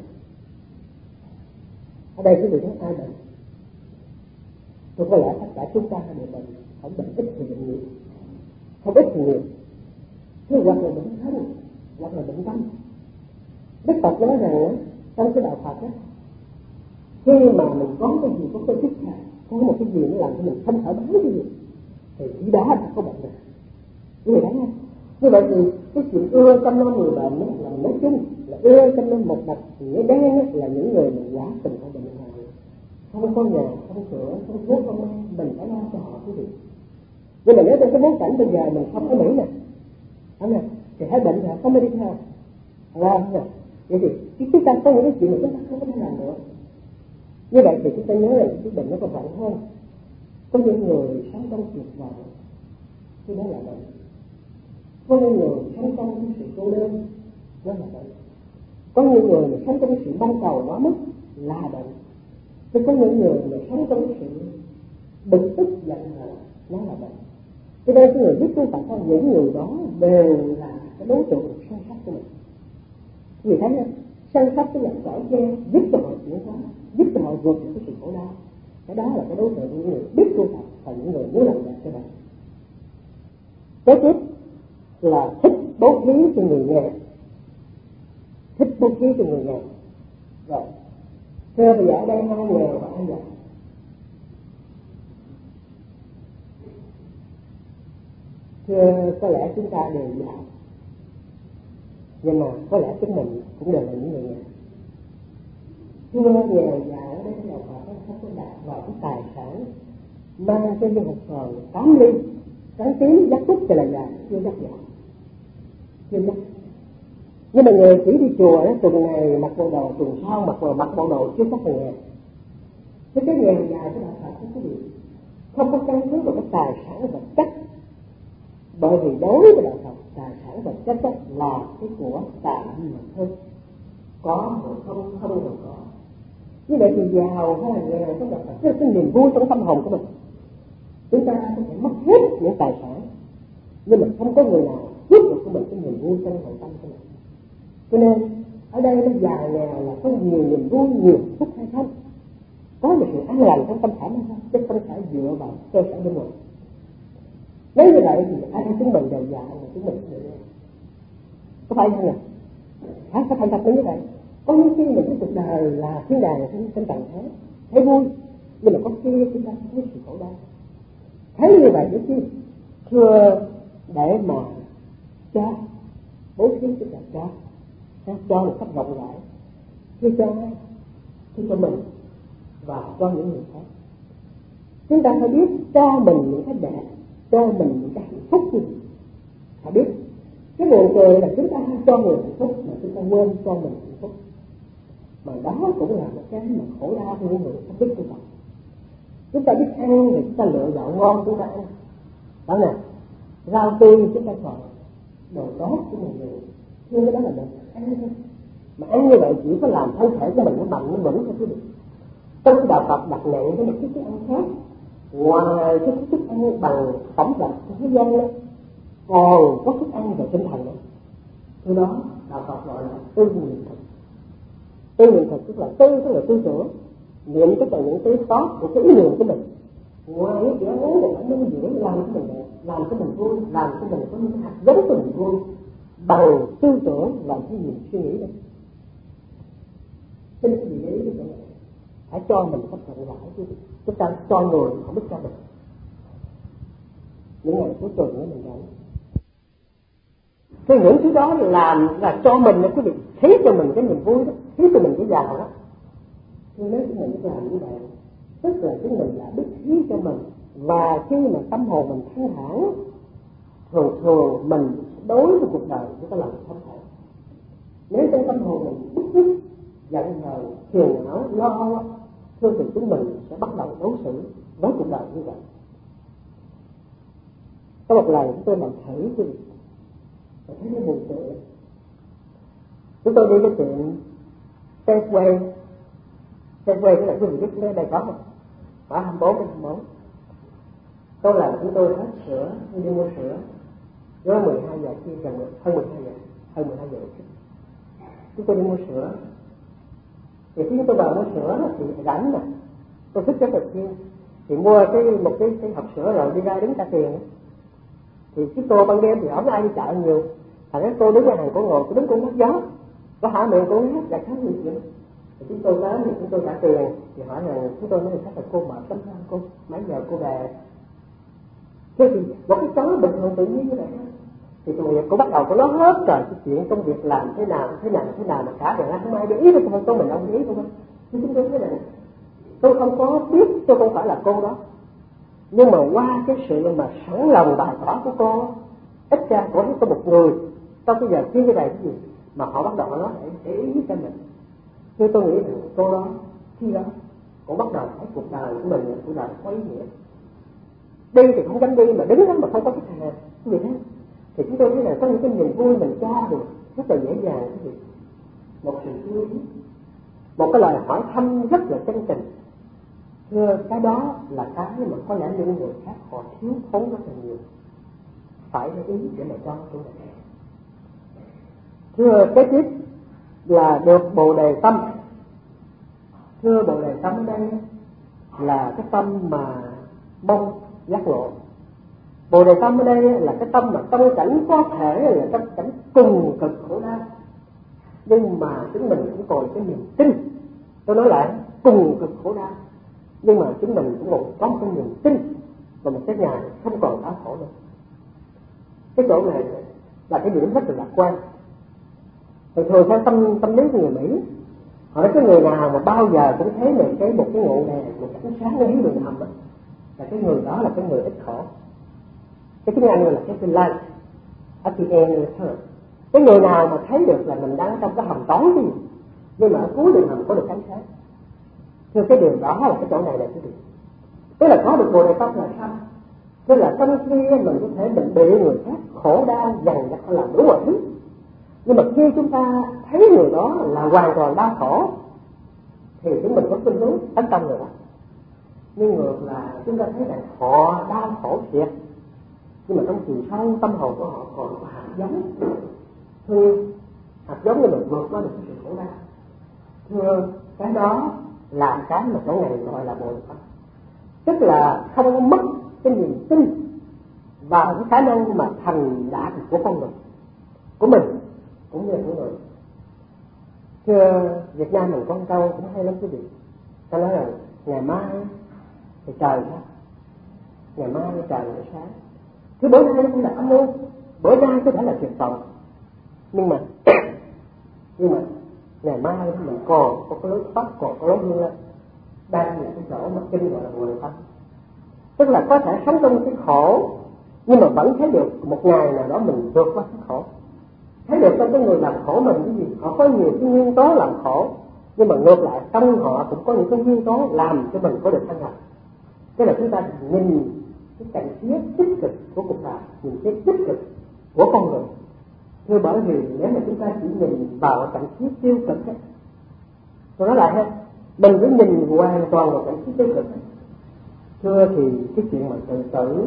S2: Ở đây quý vị thấy ai bệnh? Tôi có lẽ tất cả chúng ta đều bệnh, không bệnh ít thì bệnh nhiều, không ít thì nhiều. Thế hoặc là bệnh thân, hoặc là bệnh tâm. Đức Phật nói rằng trong cái đạo Phật á, khi mà mình có cái gì có cái thích khác, có một cái gì nó làm cho mình không thoải mái cái gì, thì chỉ đó là có bệnh rồi. Như vậy đấy nha. Như vậy thì cái chuyện ưa chăm nom người bệnh đó, là nói chung là ưa chăm nom một mặt nghĩa đen là những người mà quá tình họ bệnh hoạn, không có nhà, không cửa, không thuốc, không ăn, mình phải lo cho họ cái gì. Nhưng mà nếu trong cái bối cảnh bây giờ mình không có Mỹ nè, không nè, thì hết bệnh rồi, không mới đi theo, lo nè. Vậy thì chúng ta có những cái chuyện mà chúng ta không có thể làm được. Như vậy thì chúng ta nhớ là cái bệnh nó còn nặng hơn. Có những người sống trong tuyệt vọng, thì đó là bệnh. Có những người sống trong cái sự cô đơn, đó là bệnh. Có những người mà sống trong cái sự mong cầu quá mức là bệnh. Thì có những người mà sống trong cái sự bực tức giận hờn, nó là bệnh. Cho nên cái người biết tu tập của những người đó đều là cái đối tượng săn sóc của mình. Vì thế nên săn sóc cái dạng cõi gian giúp cho họ chuyển hóa, giúp cho họ vượt được cái sự khổ đau. Cái đó là cái đối tượng của những người biết tu tập và những người muốn làm đẹp cho bạn. Kế tiếp là thích bố thí cho người nghèo, thích bố thí cho người nghèo. Rồi, thưa bây giờ ở đây ai nghèo và ai giàu? Thưa có lẽ chúng ta đều giàu, nhưng mà có lẽ chúng mình cũng đều là những người nghèo. Thưa nghèo giàu ở đây là họ không có đạt vào cái tài sản mang cho những hộp sòn tám ly trắng tím dắt cúc thì là giàu, chưa dắt giàu, chưa dắt. Nhưng mà người chỉ đi chùa đó, tuần này mặc bộ đồ, tuần sau mặc bộ mặc bộ đồ chưa chắc là nghèo. Thế cái nghèo giàu của đạo Phật có cái gì? Không có căn cứ vào cái tài sản vật chất. Bởi vì đối với đạo Phật, tài sản vật chất là cái của tạm mà thôi, có rồi không, không rồi có. Như vậy thì giàu hay là nghèo trong đạo Phật, cái, cái niềm vui trong tâm hồn của mình. Chúng ta có thể mất hết những tài sản, nhưng mà không có người nào giúp được của mình cái niềm vui trong nội tâm của mình. Cho nên ở đây nó giàu nghèo là có nhiều niềm vui, nhiều phúc hay không, có một sự an lành trong tâm khảm hay không, chứ không phải dựa vào cơ sở bên ngoài. Nếu như vậy thì ai chúng mình đều giàu mà chúng mình đều nghèo, có phải không nào? Hả? Có thành thật như vậy. Có những khi mình thấy cuộc đời là thiên đàng trên trần thế, thấy vui, nhưng mà có khi chúng ta thấy sự khổ đau. Thấy như vậy để chi? Thưa, để mà cho, bố thí tức là cho, cho một cách rộng rãi, khi cho, khi cho mình và cho những người khác. Chúng ta phải biết cho mình những cái đẹp, cho mình những cái hạnh phúc gì. Phải biết, cái buồn cười là chúng ta hay cho người hạnh phúc mà chúng ta quên cho mình hạnh phúc. Mà đó cũng là một cái mà khổ đau của những người không biết tu tập. Chúng ta biết ăn thì chúng ta lựa gạo ngon chúng ta ăn, đó nè, rau tươi chúng ta chọn, đồ tốt của mọi người, nhưng cái đó là mình ăn thôi. Mà ăn như vậy chỉ có làm thân thể của mình nó mạnh, nó vững thôi chứ được. Trong cái đạo Phật đặt nặng cái một cái thức ăn khác, ngoài cái thức ăn bằng tổng vật của thế gian đó, còn có thức ăn về tinh thần đó. Từ đó đạo Phật gọi là tư nguyện thực. Tư nguyện thực tức là tư tức là tư tưởng, niệm tức là những cái tốt của cái ý niệm của mình. Ngoài những chuyện ngắn thì phải minh diễn làm cho mình làm cho mình vui, làm cho mình có những hạt giống của mình vui bằng tư tưởng làm cái gì suy nghĩ đấy. Xin cái gì đấy được không? Hãy cho mình cách rộng rãi chứ chúng ta cho người không biết cho mình. Những ngày cuối tuần đó mình rảnh, cái những thứ đó làm là cho mình là cái việc thấy cho mình cái niềm vui đó, thấy cho mình cái giàu đó. Thì nếu chúng mình làm như vậy, tức là chúng mình đã biết thấy cho mình, và khi mà tâm hồn mình thanh thản, thường thường mình đối với cuộc đời chúng ta làm thanh thản. Nếu trong tâm hồn mình bức xúc, giận hờn, phiền não, lo âu, thường thì chúng mình sẽ bắt đầu đối xử với cuộc đời như vậy. Có một lần chúng tôi làm thử cái việc, tôi thấy nó buồn cười. Chúng tôi đi cái chuyện Safeway, Safeway cái là cái gì biết ở đây có không? Có hai mươi bốn đến hai mươi bốn. Tôi làm chúng tôi hết sữa, đi mua sữa, rồi mười hai giờ kia gần hơn mười hai giờ, hơn mười hai giờ chút. Chúng tôi đi mua sữa. Thì khi tôi vào mua sữa thì rảnh nè, tôi thích rất là chiên, thì mua cái một cái cái hộp sữa rồi đi ra đứng trả tiền. Thì cái cô ban đêm thì không ai đi chợ nhiều, thành ra cô đứng ở hàng cổ ngồi, cô đứng cũng mắt gió, có hả miệng cô hát là khá nhiều chuyện. Thì chúng tôi tới thì chúng tôi trả tiền, thì hỏi là chúng tôi nói là chắc là cô mệt lắm sao cô, mấy giờ cô về? Thế thì một cái chó bình thường tự nhiên như vậy, thì tôi cô bắt đầu cô nói hết trời cái chuyện công việc làm thế nào thế nào thế nào mà cả đời không ai để ý đến tôi, tôi mình không để ý không. Nhưng chúng tôi thấy là tôi không có biết tôi không phải là cô đó, nhưng mà qua cái sự mà sẵn lòng bày tỏ của cô, ít ra có có một người trong cái giờ chuyên cái này cái gì mà họ bắt đầu nói để để ý cho mình. Chứ tôi nghĩ rằng cô đó khi đó cũng bắt đầu thấy cuộc đời của mình là cuộc đời có ý nghĩa. Đi thì không dám đi mà đứng đó mà không có khách hàng như thế, thì chúng tôi thấy là có những cái niềm vui mình cho được rất là dễ dàng. Cái gì một sự chú ý, một cái lời hỏi thăm rất là chân tình. Thưa, cái đó là cái mà có lẽ những người khác họ thiếu thốn rất là nhiều, phải để ý để mà cho tôi này. Thưa, kế tiếp là được bồ đề tâm. Thưa, bồ đề tâm ở đây là cái tâm mà mong giác ngộ. Bồ đề tâm ở đây là cái tâm mà trong cảnh có thể là trong cảnh cùng cực khổ đau, nhưng mà chúng mình cũng còn cái niềm tin. Tôi nói lại, cùng cực khổ đau, nhưng mà chúng mình cũng còn có một cái niềm tin và một cái ngày không còn đau khổ nữa. Cái chỗ này là cái điểm rất là lạc quan. Thường thường theo tâm tâm lý của người Mỹ, họ nói cái người nào mà bao giờ cũng thấy mình cái một cái ngọn đèn, một cái ánh sáng ở dưới đường hầm đó, là cái người đó là cái người ít khổ. Cái tiếng Anh gọi là cái light at the end of the tunnel. Cái người nào mà thấy được là mình đang trong cái hầm tối gì, nhưng mà ở cuối đường hầm có được ánh sáng. Thưa, cái điều đó là cái chỗ này là cái điều. Tức là có được bồ đề tâm là sao? Tức là trong khi mình có thể mình bị người khác khổ đau dằn vặt họ làm đủ mọi thứ, nhưng mà khi chúng ta thấy người đó là hoàn toàn đau khổ thì chúng mình có khuynh hướng tấn công người đó. Nhưng ngược là chúng ta thấy rằng họ đau khổ thiệt, nhưng mà trong chiều sâu tâm hồn của họ còn có hạt giống thương, hạt giống để mình vượt qua được cái sự khổ đau. Thưa, cái đó là cái mà chỗ này gọi là bồ đề tâm. Tức là không mất cái niềm tin vào cái khả năng mà thành đạt của con người, của mình cũng như là của người. Thưa, Việt Nam mình có một câu cũng hay lắm quý vị. Ta nói là ngày mai thì trời ra, ngày mai trời sẽ sáng. Thứ bữa nay cũng là âm mưu, bữa nay có thể là tuyệt vọng, nhưng mà nhưng mà ngày mai mình còn có cái lối thoát, còn có lối vươn lên. Đây là cái chỗ mà kinh gọi là bồ đề tâm. Tức là có thể sống trong cái khổ, nhưng mà vẫn thấy được một ngày nào đó mình vượt qua cái khổ. Thấy được trong cái người làm khổ mình cái gì, họ có nhiều cái nguyên tố làm khổ, nhưng mà ngược lại trong họ cũng có những cái nguyên tố làm cho mình có được thanh hạnh. Tức là chúng ta nhìn cái cảnh phía tích cực của cuộc đời, nhìn cái tích cực của con người. Thưa, bởi vì nếu mà chúng ta chỉ nhìn vào cảnh phía tiêu cực ấy, tôi nói lại ha, mình cứ nhìn hoàn toàn vào cảnh phía tiêu cực ấy. Thưa, thì cái chuyện mà tự tử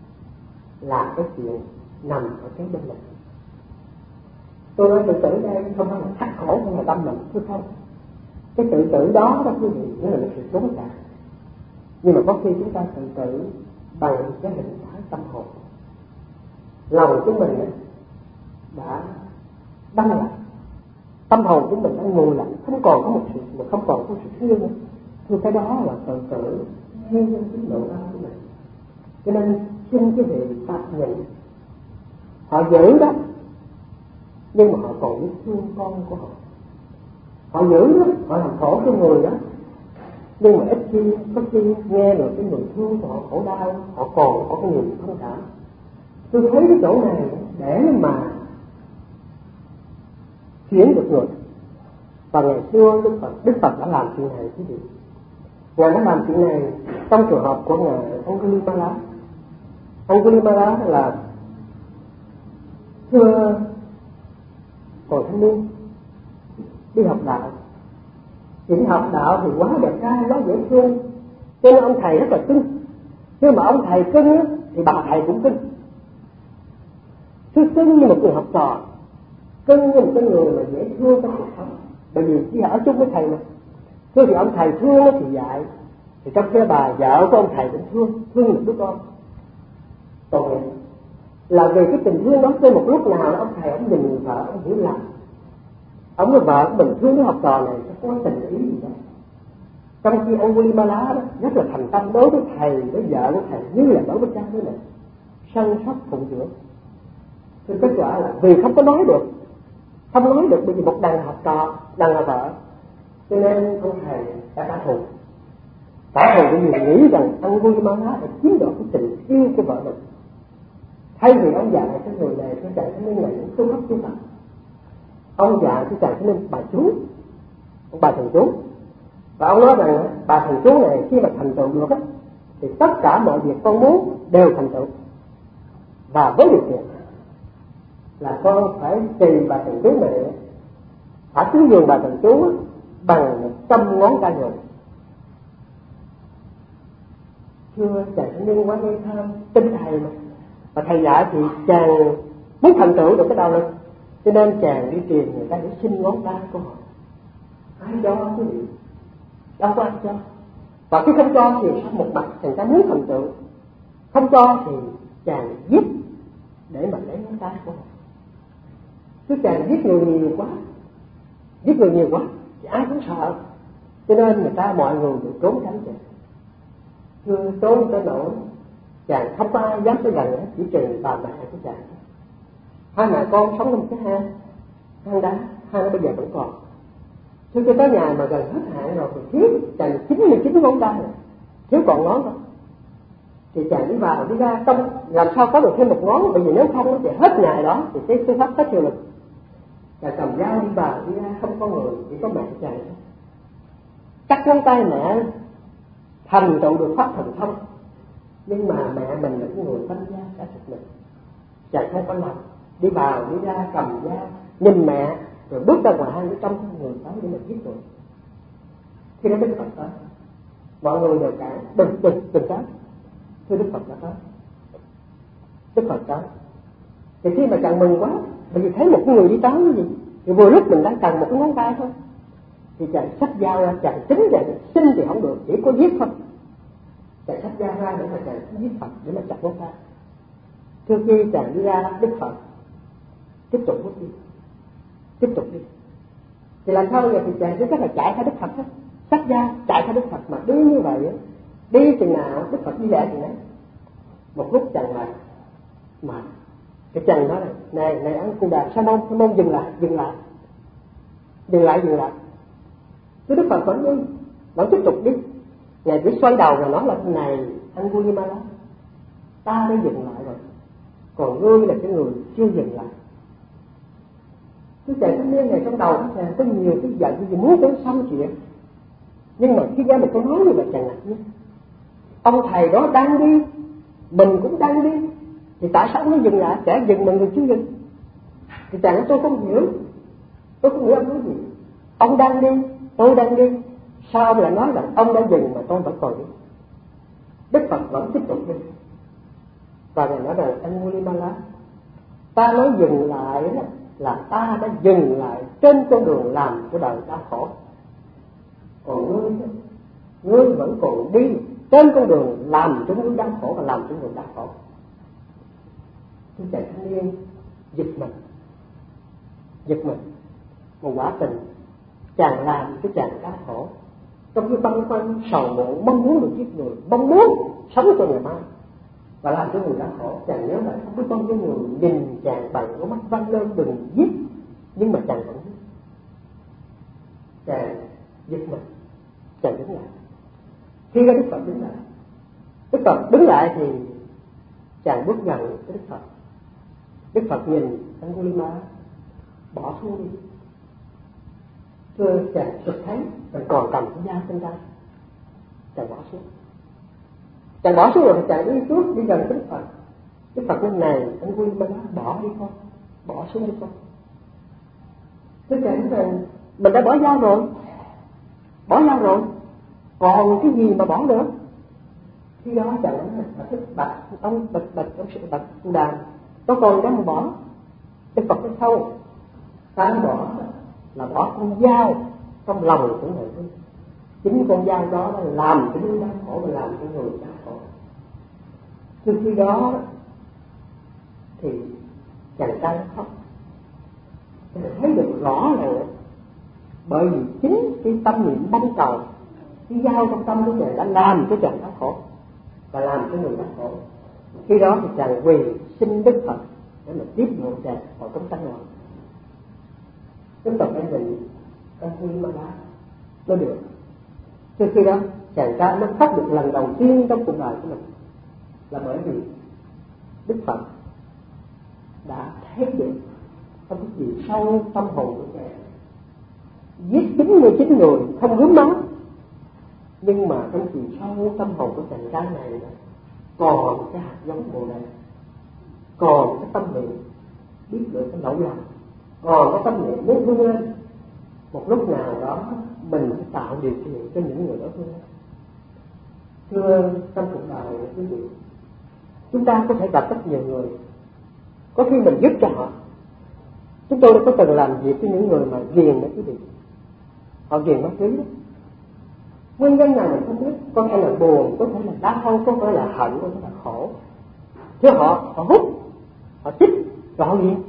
S2: là cái chuyện nằm ở cái bên mình. Tôi nói tự tử đây không phải là khắc khổ trong tâm mình, thưa không. Cái tự tử đó đó quý vị, nó là một sự trốn chạy. Nhưng mà có khi chúng ta tự tử bằng cái hình thái tâm hồn. Lòng của mình đã băng lạnh, tâm hồn của mình đã nguội lạnh, không còn có một sự, mà không còn có sự thương nữa. Thì cái đó là tự tử nguyên nhân cái nỗi đau của mình. Cho nên xin cái vị Pháp nhận, họ giữ đó, nhưng mà họ còn biết thương con của họ. Họ giữ đó, họ làm khổ cho người đó, nhưng mà ít khi có khi nghe được cái người thương của họ khổ đau, họ còn có cái niềm thông cảm. Tôi thấy cái chỗ này để mà chuyển được người. Và ngày xưa Đức Phật, Đức Phật đã làm chuyện này quý vị. Ngài đã làm chuyện này trong trường hợp của ngài Angulimala. Angulimala là thưa còn thanh niên đi học đạo. Thì đi học đạo thì quá đẹp trai, quá dễ thương, cho nên ông thầy rất là cưng. Nhưng mà ông thầy cưng á, thì bà thầy cũng cưng. Cứ cưng như một người học trò, cưng như một cái người mà dễ thương trong cuộc sống. Bởi vì chỉ ở chung với thầy mà. Thế thì ông thầy thương nó thì dạy, thì trong cái bà vợ của ông thầy cũng thương, thương một đứa con. Còn là về cái tình thương đó, tới một lúc nào đó ông thầy ông nhìn vợ ông hiểu lầm. Ông với vợ của mình thương đứa học trò này sẽ có tình ý gì đó. Trong khi Angulimala đó rất là thành tâm đối với thầy, với vợ của thầy như là đối với cha với mẹ, săn sóc phụng dưỡng. Thì kết quả là vì không có nói được, không nói được bởi vì một đàn học trò, đàn là vợ, cho nên ông thầy đã trả thù. Trả thù bởi vì nghĩ rằng Angulimala đã chiếm đoạt cái tình yêu của vợ mình. Thay vì ông dạy cái người này, cái chàng thanh niên này cũng tu hấp tu tập, ông dạy cái chàng thanh niên bà chú, ông bà thần chú, và ông nói rằng bà thần chú này khi mà thành tựu được thì tất cả mọi việc con muốn đều thành tựu, và với điều kiện là con phải trì bà thần chú này, phải cúng dường bà thần chú bằng một trăm ngón tay người. Thưa chàng thanh niên quá ngây thơ, tin thầy mà, và thầy dạy thì chàng muốn thành tựu được cái đạo lực, cho nên chàng đi tìm người ta để xin ngón tay của họ. Ai cho quý vị? Đâu có ai cho. Và khi không cho thì một mặt người ta muốn thành tựu, không cho thì chàng giết để mà lấy ngón tay của họ. Chứ chàng giết người nhiều quá, giết người nhiều quá thì ai cũng sợ, cho nên người ta mọi người đều trốn tránh chàng. Thưa trốn tới nỗi chàng không có ai dám tới gần, chỉ trừ bà mẹ của chàng. Hai mẹ con sống trong cái hang, hang đá, hang đó bây giờ vẫn còn. Khi tới nhà mà gần hết hạn rồi thì thiếu chàng chín mươi chín ngón tay này, thiếu còn ngón thôi. Thì chàng đi vào đi ra trong làm sao có được thêm một ngón, bởi vì nếu không thì hết ngày đó thì cái phương pháp hết hiệu lực. Chàng cầm dao đi vào đi ra không có người, chỉ có mẹ chàng. Cắt ngón tay mẹ thành tựu được pháp thần thông, nhưng mà mẹ mình là cái người phân gia cả thực mình. Chàng không có lòng, đi vào đi ra cầm dao nhìn mẹ rồi bước ra ngoài để trong người tới để mình giết người. Khi đó Đức Phật tới, mọi người đều cản đừng đừng đừng tới. Thưa Đức Phật đã tới, Đức Phật tới thì khi mà chàng mừng quá, bởi vì thấy một người đi tới cái gì thì vừa lúc mình đang cần một cái ngón tay thôi, thì chàng xách dao ra, chàng tính rằng xin thì không được, chỉ có giết thôi. Chàng xách dao ra để mà chàng giết Phật, để mà chặt ngón tay. Trước khi chàng đi ra, Đức Phật tiếp tục bước đi, tiếp tục đi. Thì làm sao vậy? Thì chàng cứ cách là chạy theo Đức Phật hết, xách dao chạy theo Đức Phật, mà đi như vậy đi chừng nào Đức Phật đi lại chừng đấy. Một lúc chàng lại mà cái chàng nói này này này ăn cung đà sa môn, sa môn dừng lại dừng lại dừng lại dừng lại. Cái Đức Phật vẫn đi, vẫn tiếp tục đi. Ngài chỉ xoay đầu và nói là này Angulimala, ta đã dừng lại rồi, còn ngươi là cái người chưa dừng lại. Cái chàng thanh niên này trong đầu của chàng có nhiều cái giận gì muốn tới xong chuyện, nhưng mà khi nghe một câu nói như vậy chàng ngạc nhiên. Ông thầy đó đang đi, mình cũng đang đi, thì tại sao ông dừng lại? Chả dừng mà người chưa dừng. Thì chàng nói tôi không hiểu, tôi không hiểu ông nói gì. Ông đang đi, tôi đang đi, sao ông lại nói rằng ông đã dừng mà tôi vẫn còn đi? Đức Phật vẫn tiếp tục đi, và ngài nói rằng Angulimala, ta nói dừng lại đó là ta đã dừng lại trên con đường làm của đời ta khổ. còn ngươi ngươi vẫn còn đi trên con đường làm cho ngươi đau khổ và làm cho người đau khổ. Tôi chàng thanh niên giật mình, giật mình một quả tình chàng làm cho chàng đau khổ, trong khi băn khoăn sầu muộn mong muốn được giết người, mong muốn sống cho ngày mai và làm cho người đau khổ. Chàng nhớ lại không biết bao nhiêu người nhìn chàng bằng đôi mắt văn lên đừng giết, nhưng mà chàng vẫn giết. Chàng giật mình, chàng đứng lại. Khi Đức Phật đứng lại, Đức Phật đứng lại thì chàng bước gần với Đức Phật. Đức Phật nhìn Angulimala, bỏ xuống đi. Thưa chàng sực thấy mình còn cầm cái dao trên tay, chàng bỏ xuống. Chàng bỏ xuống rồi thì chàng đi trước đi gần Đức Phật. Đức Phật nói này Angulimala, bỏ đi con, bỏ xuống đi con. Thưa chàng nói rằng mình đã bỏ dao rồi, bỏ dao rồi, còn cái gì mà bỏ nữa? Khi đó chàng nói là thích bạch ông bạch bạch ông sự bạch tu đàm, có còn đang bỏ. Đức Phật nói không, ta bỏ là bỏ con dao trong lòng của người. Chính con dao đó là làm cho người đau khổ và làm cho người đau khổ. Từ khi đó thì chàng trai khóc, chàng thấy được rõ rằng bởi vì chính cái tâm niệm mong cầu, cái dao trong tâm của chàng đã làm cho chàng đau khổ và làm cho người đau khổ. Khi đó thì chàng quỳ xin Đức Phật để mà tiếp độ chàng vào trong tăng đoàn. Đức Phật đã nhìn Angulimala nó được. Trước khi đó chàng trai mới khóc được lần đầu tiên trong cuộc đời của mình, là bởi vì Đức Phật đã thấy được trong cái chiều sâu tâm hồn của chàng. Giết chín mươi chín người không rướm máu, nhưng mà trong chiều sâu tâm hồn của chàng trai này còn cái hạt giống bồ đề, còn cái tâm niệm biết được cái lỗi lầm, còn cái tâm niệm muốn vươn lên. Một lúc nào đó mình sẽ tạo điều kiện cho những người đó vươn lên. Thưa trong cuộc đời quý vị, chúng ta có thể gặp rất nhiều người, có khi mình giúp cho họ. Chúng tôi đã có từng làm việc với những người mà ghiền đó quý vị, họ ghiền ma túy đó. Nguyên nhân nào mình không biết, có thể là buồn, có thể là đau, có thể là hận, có thể là khổ. Thưa họ, họ hút, họ chích, rồi họ ghiền.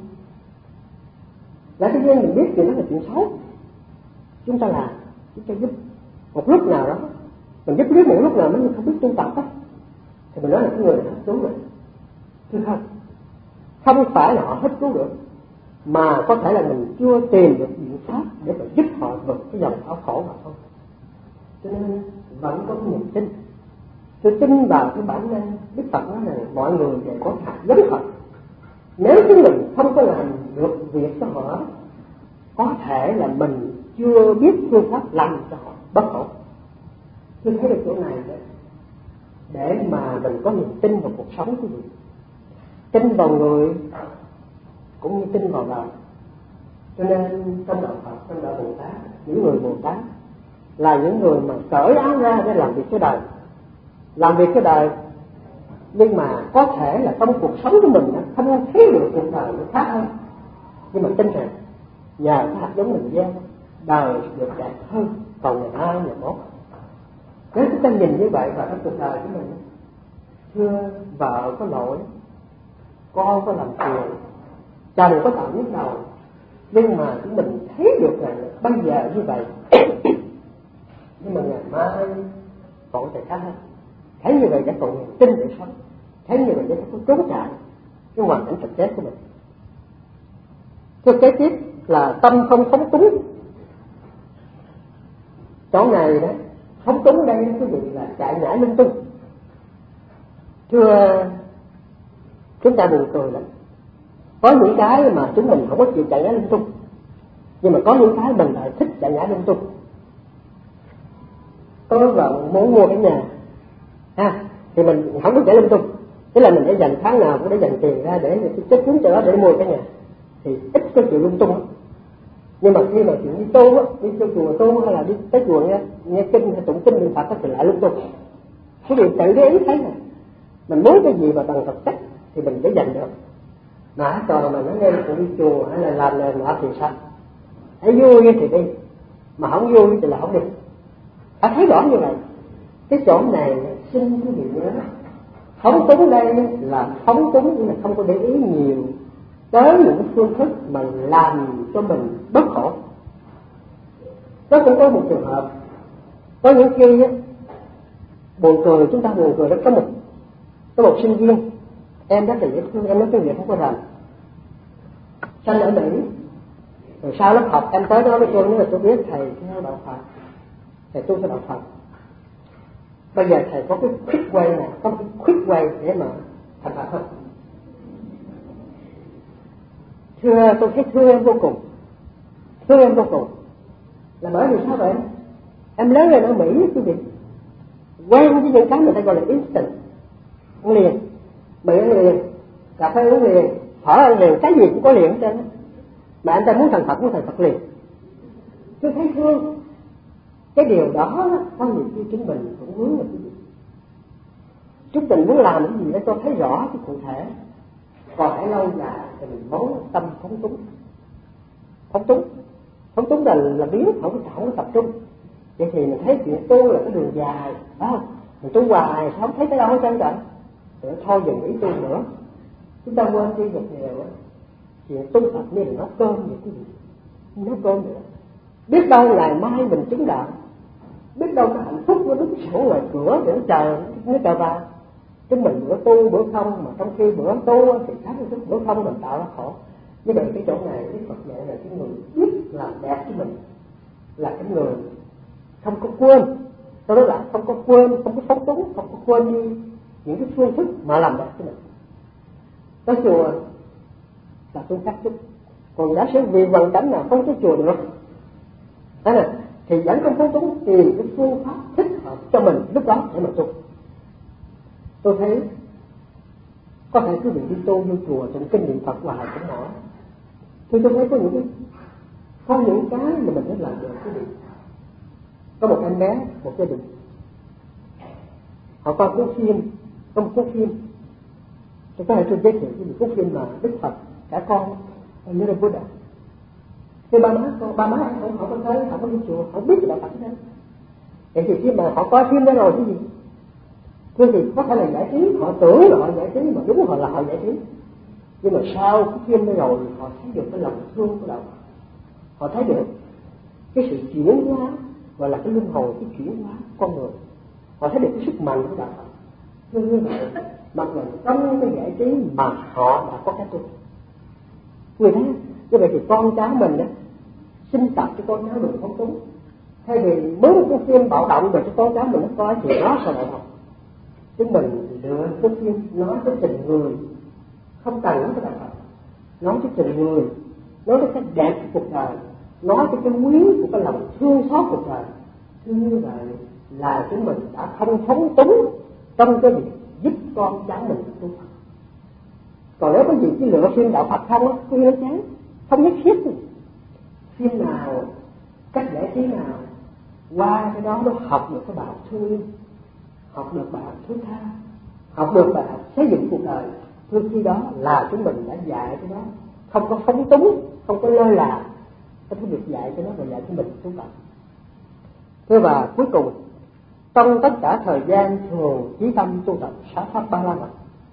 S2: Lại tự nhiên mình biết chuyện đó là chuyện xấu, chúng ta làm, chúng ta giúp. Một lúc nào đó mình giúp biết, một lúc nào mình không biết tu tập đó, thì mình nói là cái người này hết cứu rồi. Thưa không, không phải là họ hết cứu được, mà có thể là mình chưa tìm được biện pháp để mà giúp họ vượt cái dòng áo khổ mà thôi. Cho nên vẫn có niềm tin. Tôi tin vào cái bản năng. Đức Phật nói rằng mọi người đều có hạt giống Phật. Nếu chúng mình không có làm được việc cho họ, có thể là mình chưa biết phương pháp làm cho họ bất ổn. Tôi thấy được chỗ này đấy, để mà mình có niềm tin vào cuộc sống của mình, tin vào người cũng như tin vào đời. Cho nên trong đạo Phật, trong đạo Bồ Tát, những người Bồ Tát là những người mà cởi áo ra để làm việc cho đời, làm việc cho đời, nhưng mà có thể là trong cuộc sống của mình không thấy được cuộc đời nó khác hơn, nhưng mà tin rằng nhờ cái hạt giống mình gieo, đời được đẹp hơn còn ngày mai ngày mốt. Nếu chúng ta nhìn như vậy vào trong cuộc đời của mình, thưa vợ có lỗi, con có làm phiền, chồng có tạo nhức đầu, nhưng mà chúng mình thấy được rằng bây giờ như vậy nhưng mà ngày mai còn sẽ khác hơn. Thấy như vậy sẽ còn niềm tin để sống, thấy như vậy sẽ có trốn chạy cái hoàn cảnh thực tế của mình. Thưa kế tiếp là tâm không phóng túng. Chỗ này đó, phóng túng đây quý vị là chạy nhảy lung tung. Thưa chúng ta đừng cười lắm, có những cái mà chúng mình không có chịu chạy nhảy lung tung, nhưng mà có những cái mình lại thích chạy nhảy lung tung. Tôi vợ muốn mua cái nhà ha, thì mình không có chạy lung tung, tức là mình để dành tháng nào cũng để dành tiền ra để chất cuốn cho đó để mua cái nhà, thì ít có chịu lung tung. Nhưng mà khi mà chuyện đi tu á, đi cho chùa tu hay là đi tới chùa nghe, nghe kinh hay tụng kinh niệm Phật thì lại lung tung. Cái điều tự để ý thấy này, mình muốn cái gì mà bằng thực chất thì mình để dành được. Mà còn mà nó nghe mình đi chùa hay là làm này nọ thì sao? Thấy vui thì đi, mà không vui thì là không đi. ta thấy rõ như vậy. Cái chỗ này xin quý vị nhớ, phóng túng đây là phóng túng nhưng mà không có để ý nhiều tới những phương thức mà làm cho mình bất khổ. Đó cũng có một trường hợp, có những khi buồn cười, chúng ta buồn cười đó, có một có một sinh viên, em rất là dễ thương, em nói tiếng Việt không có rành, sanh ở Mỹ, rồi sau lớp học em tới đó với tôi nói là tôi biết thầy theo đạo Phật, thầy tu theo đạo Phật. Bây giờ thầy có cái quick way nào, có cái quick way để mà thành Phật không? Thưa, tôi thấy thương em vô cùng, thương em vô cùng. Là bởi vì sao vậy? Em lớn lên ở Mỹ quý vị, quen với những cái người ta gọi là instant, ăn liền, mì ăn liền, cà phê uống liền, phở ăn liền, cái gì cũng có liền hết trơn. Mà anh ta muốn thành Phật muốn thành Phật liền. Tôi thấy thương. Cái điều đó có nhiều khi chúng mình cũng muốn là cái gì? Chúng mình muốn làm cái gì để cho thấy rõ cái cụ thể, còn hãy lâu dài thì mình muốn tâm phóng túng, phóng túng, phóng túng là là biến, không có không có tập trung. Vậy thì mình thấy chuyện tu là cái đường dài, phải không? Mình tu hoài sao không thấy cái đâu hết trơn vậy? Rồi thôi dừng ý tu nữa. Chúng ta quên đi một điều á, chuyện tu Phật như là nấu cơm vậy quý vị, nấu cơm nữa. Biết đâu ngày mai mình chứng đạo, biết đâu cái hạnh phúc nó đứng sẵn ngoài cửa để nó chờ nó chờ vào. Chúng mình bữa tu bữa không, mà trong khi bữa tu thì khác một chút, bữa không mình tạo ra khổ. Như vậy cái chỗ này Đức Phật dạy là cái người biết làm đẹp cho mình là cái người không có quên, sau đó là không có quên, không có phóng túng, không có quên đi những cái phương thức mà làm đẹp cho mình. Tới chùa là tu khác chút, còn giả sử vì hoàn cảnh nào không tới chùa được, thế này thì vẫn không phóng túng, tìm cái phương pháp thích hợp cho mình lúc đó để mà tu. Tôi thấy có thể quý vị đi tu vô chùa tụng kinh niệm Phật hoài cũng mỏi. Thì tôi thấy có những cái có những cái mà mình phải làm được quý vị. Có một em bé, một gia đình, họ coi cuốn phim, có một cuốn phim, tôi có thể tôi giới thiệu cái cuốn phim mà Đức Phật cả con như là Buddha. Thì ba má con, ba má họ họ có thấy, họ có đi chùa, họ biết đạo Phật đấy. Vậy thì khi mà họ coi phim đó rồi cái gì? Quý vị có thể là giải trí, họ tưởng là họ giải trí mà đúng họ là họ giải trí. Nhưng mà sau cái phim đó rồi họ thấy được cái lòng thương của đạo Phật, họ thấy được cái sự chuyển hóa, gọi là cái luân hồi, cái chuyển hóa con người. Họ thấy được cái sức mạnh của đạo Phật. Như vậy, mặc dù trong cái giải trí mà họ đã có cái tu. Người thấy, như vậy thì con cháu mình đó, sinh tập cho con cháu mình phóng túng. Thay vì mới một cái phim bạo động rồi cho con cháu mình nó coi thì nó sẽ bạo động. Chúng mình lựa cái phim nói tới tình người, không cần nói cái đạo Phật, nói tới tình người, nói tới cái đẹp của cuộc đời, nói tới cái quý của cái lòng thương xót cuộc đời. Như vậy là chúng mình đã không phóng túng trong cái việc giúp con cháu mình tu Phật. Còn nếu có gì chỉ lựa phim đạo Phật không á, có nó chán, không nhất thiết. Phim nào, cách giải trí nào, qua cái đó nó học được cái bài học thương yêu, học được bài học thứ tha, học được bài học xây dựng cuộc đời. Từ khi đó là chúng mình đã dạy cái đó, không có phóng túng, không có lơ là cái việc dạy cho nó và dạy cho mình tu tập. Thế và cuối cùng, trong tất cả thời gian thường chí tâm tu tập sáu pháp ba la mật.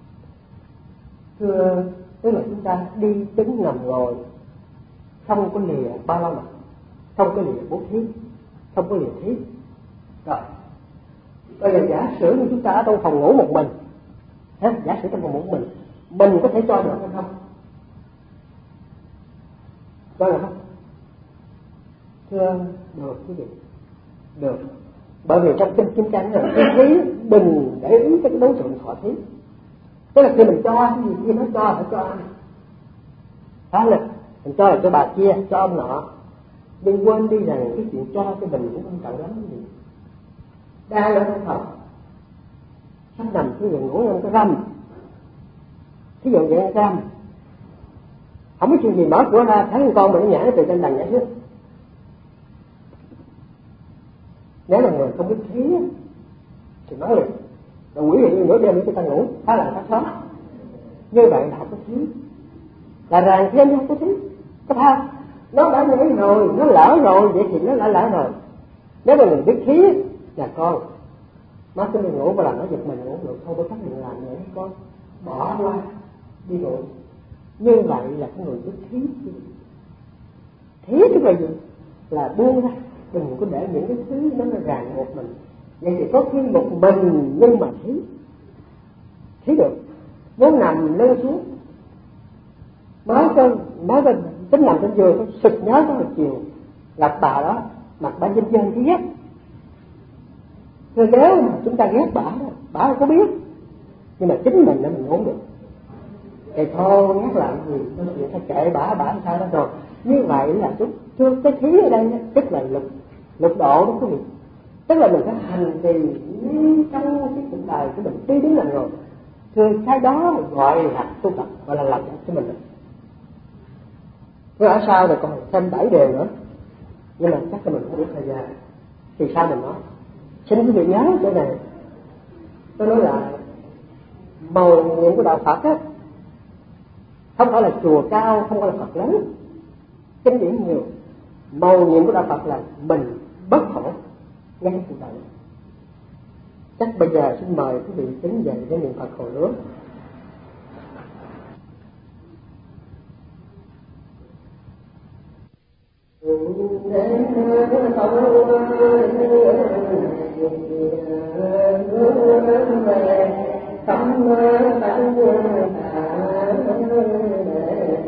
S2: Thưa, tức là chúng ta đi đứng nằm ngồi không có lìa ba la mật, không có lìa bố thí, không có lìa thí. Rồi, bây giờ giả sử như chúng ta ở trong phòng ngủ một mình, thế, giả sử trong phòng ngủ một mình, mình có thể cho được hay không? Cho được không? Thưa, được quý vị, được. Bởi vì trong kinh Kim Cang là cái thí đừng để ý cái đối tượng thọ thí. Tức là khi mình cho cái gì kia nó cho phải cho ai? Đó là mình cho là cho bà kia, cho ông nọ. Đừng quên đi rằng cái chuyện cho cho mình cũng không trọng lắm cái gì. Đang ở trong phòng, sắp nằm cái giường ngủ trong cái râm, thí dụ vậy râm, không có chuyện gì mở cửa ra thấy con mình nhảy từ trên đằng nhảy xuống. Nếu là người không biết thí thì nói liền, rồi quý vị nửa đêm chúng ta ngủ phá lại phát sớm, như vậy là không có thí, là ràng thêm không có thí, có tha. Nó đã nhảy rồi, nó lỡ rồi, vậy thì nó đã lỡ rồi. Nếu mà mình biết thí nhà con má cứ đi ngủ và làm nó giật mình ngủ được thôi có cách mình làm nữa con bỏ qua đi ngủ. Như vậy là cái người biết thí. Thí tức là gì? Là buông ra, đừng có để những cái thứ nó ràng buộc mình. Vậy thì có khi một mình nhưng mà thí thí được. Muốn nằm lưng xuống mới có mới có tính nằm trên giường, có sực nhớ có một chiều gặp bà đó mặt bà dâm dâm thứ ghét. Rồi nếu mà chúng ta ghét bà đó, bà không có biết, nhưng mà chính mình là mình ngủ được. Thì thôi nhắc làm gì, người ta kệ bà, bà làm sao đó rồi. Như vậy là chúng chưa cái thí ở đây tức là lục lục độ đó quý vị. Tức là mình phải hành trì trong cái cuộc đời của mình đi đến lần rồi. Thì cái đó gọi là tu tập, gọi là làm cho mình. Rồi ở sau rồi còn thêm bảy điều nữa, nhưng mà chắc là mình không biết thời gian. Thì sao mình nói? Xin quý vị nhớ chỗ này. Tôi nói là mầu nhiệm của đạo Phật á, không phải là chùa cao, không phải là Phật lớn, kinh điển nhiều. Mầu nhiệm của đạo Phật là mình bất khổ ngay cuộc đời. Chắc bây giờ xin mời quý vị đứng dậy để niệm Phật hồi hướng. Tâm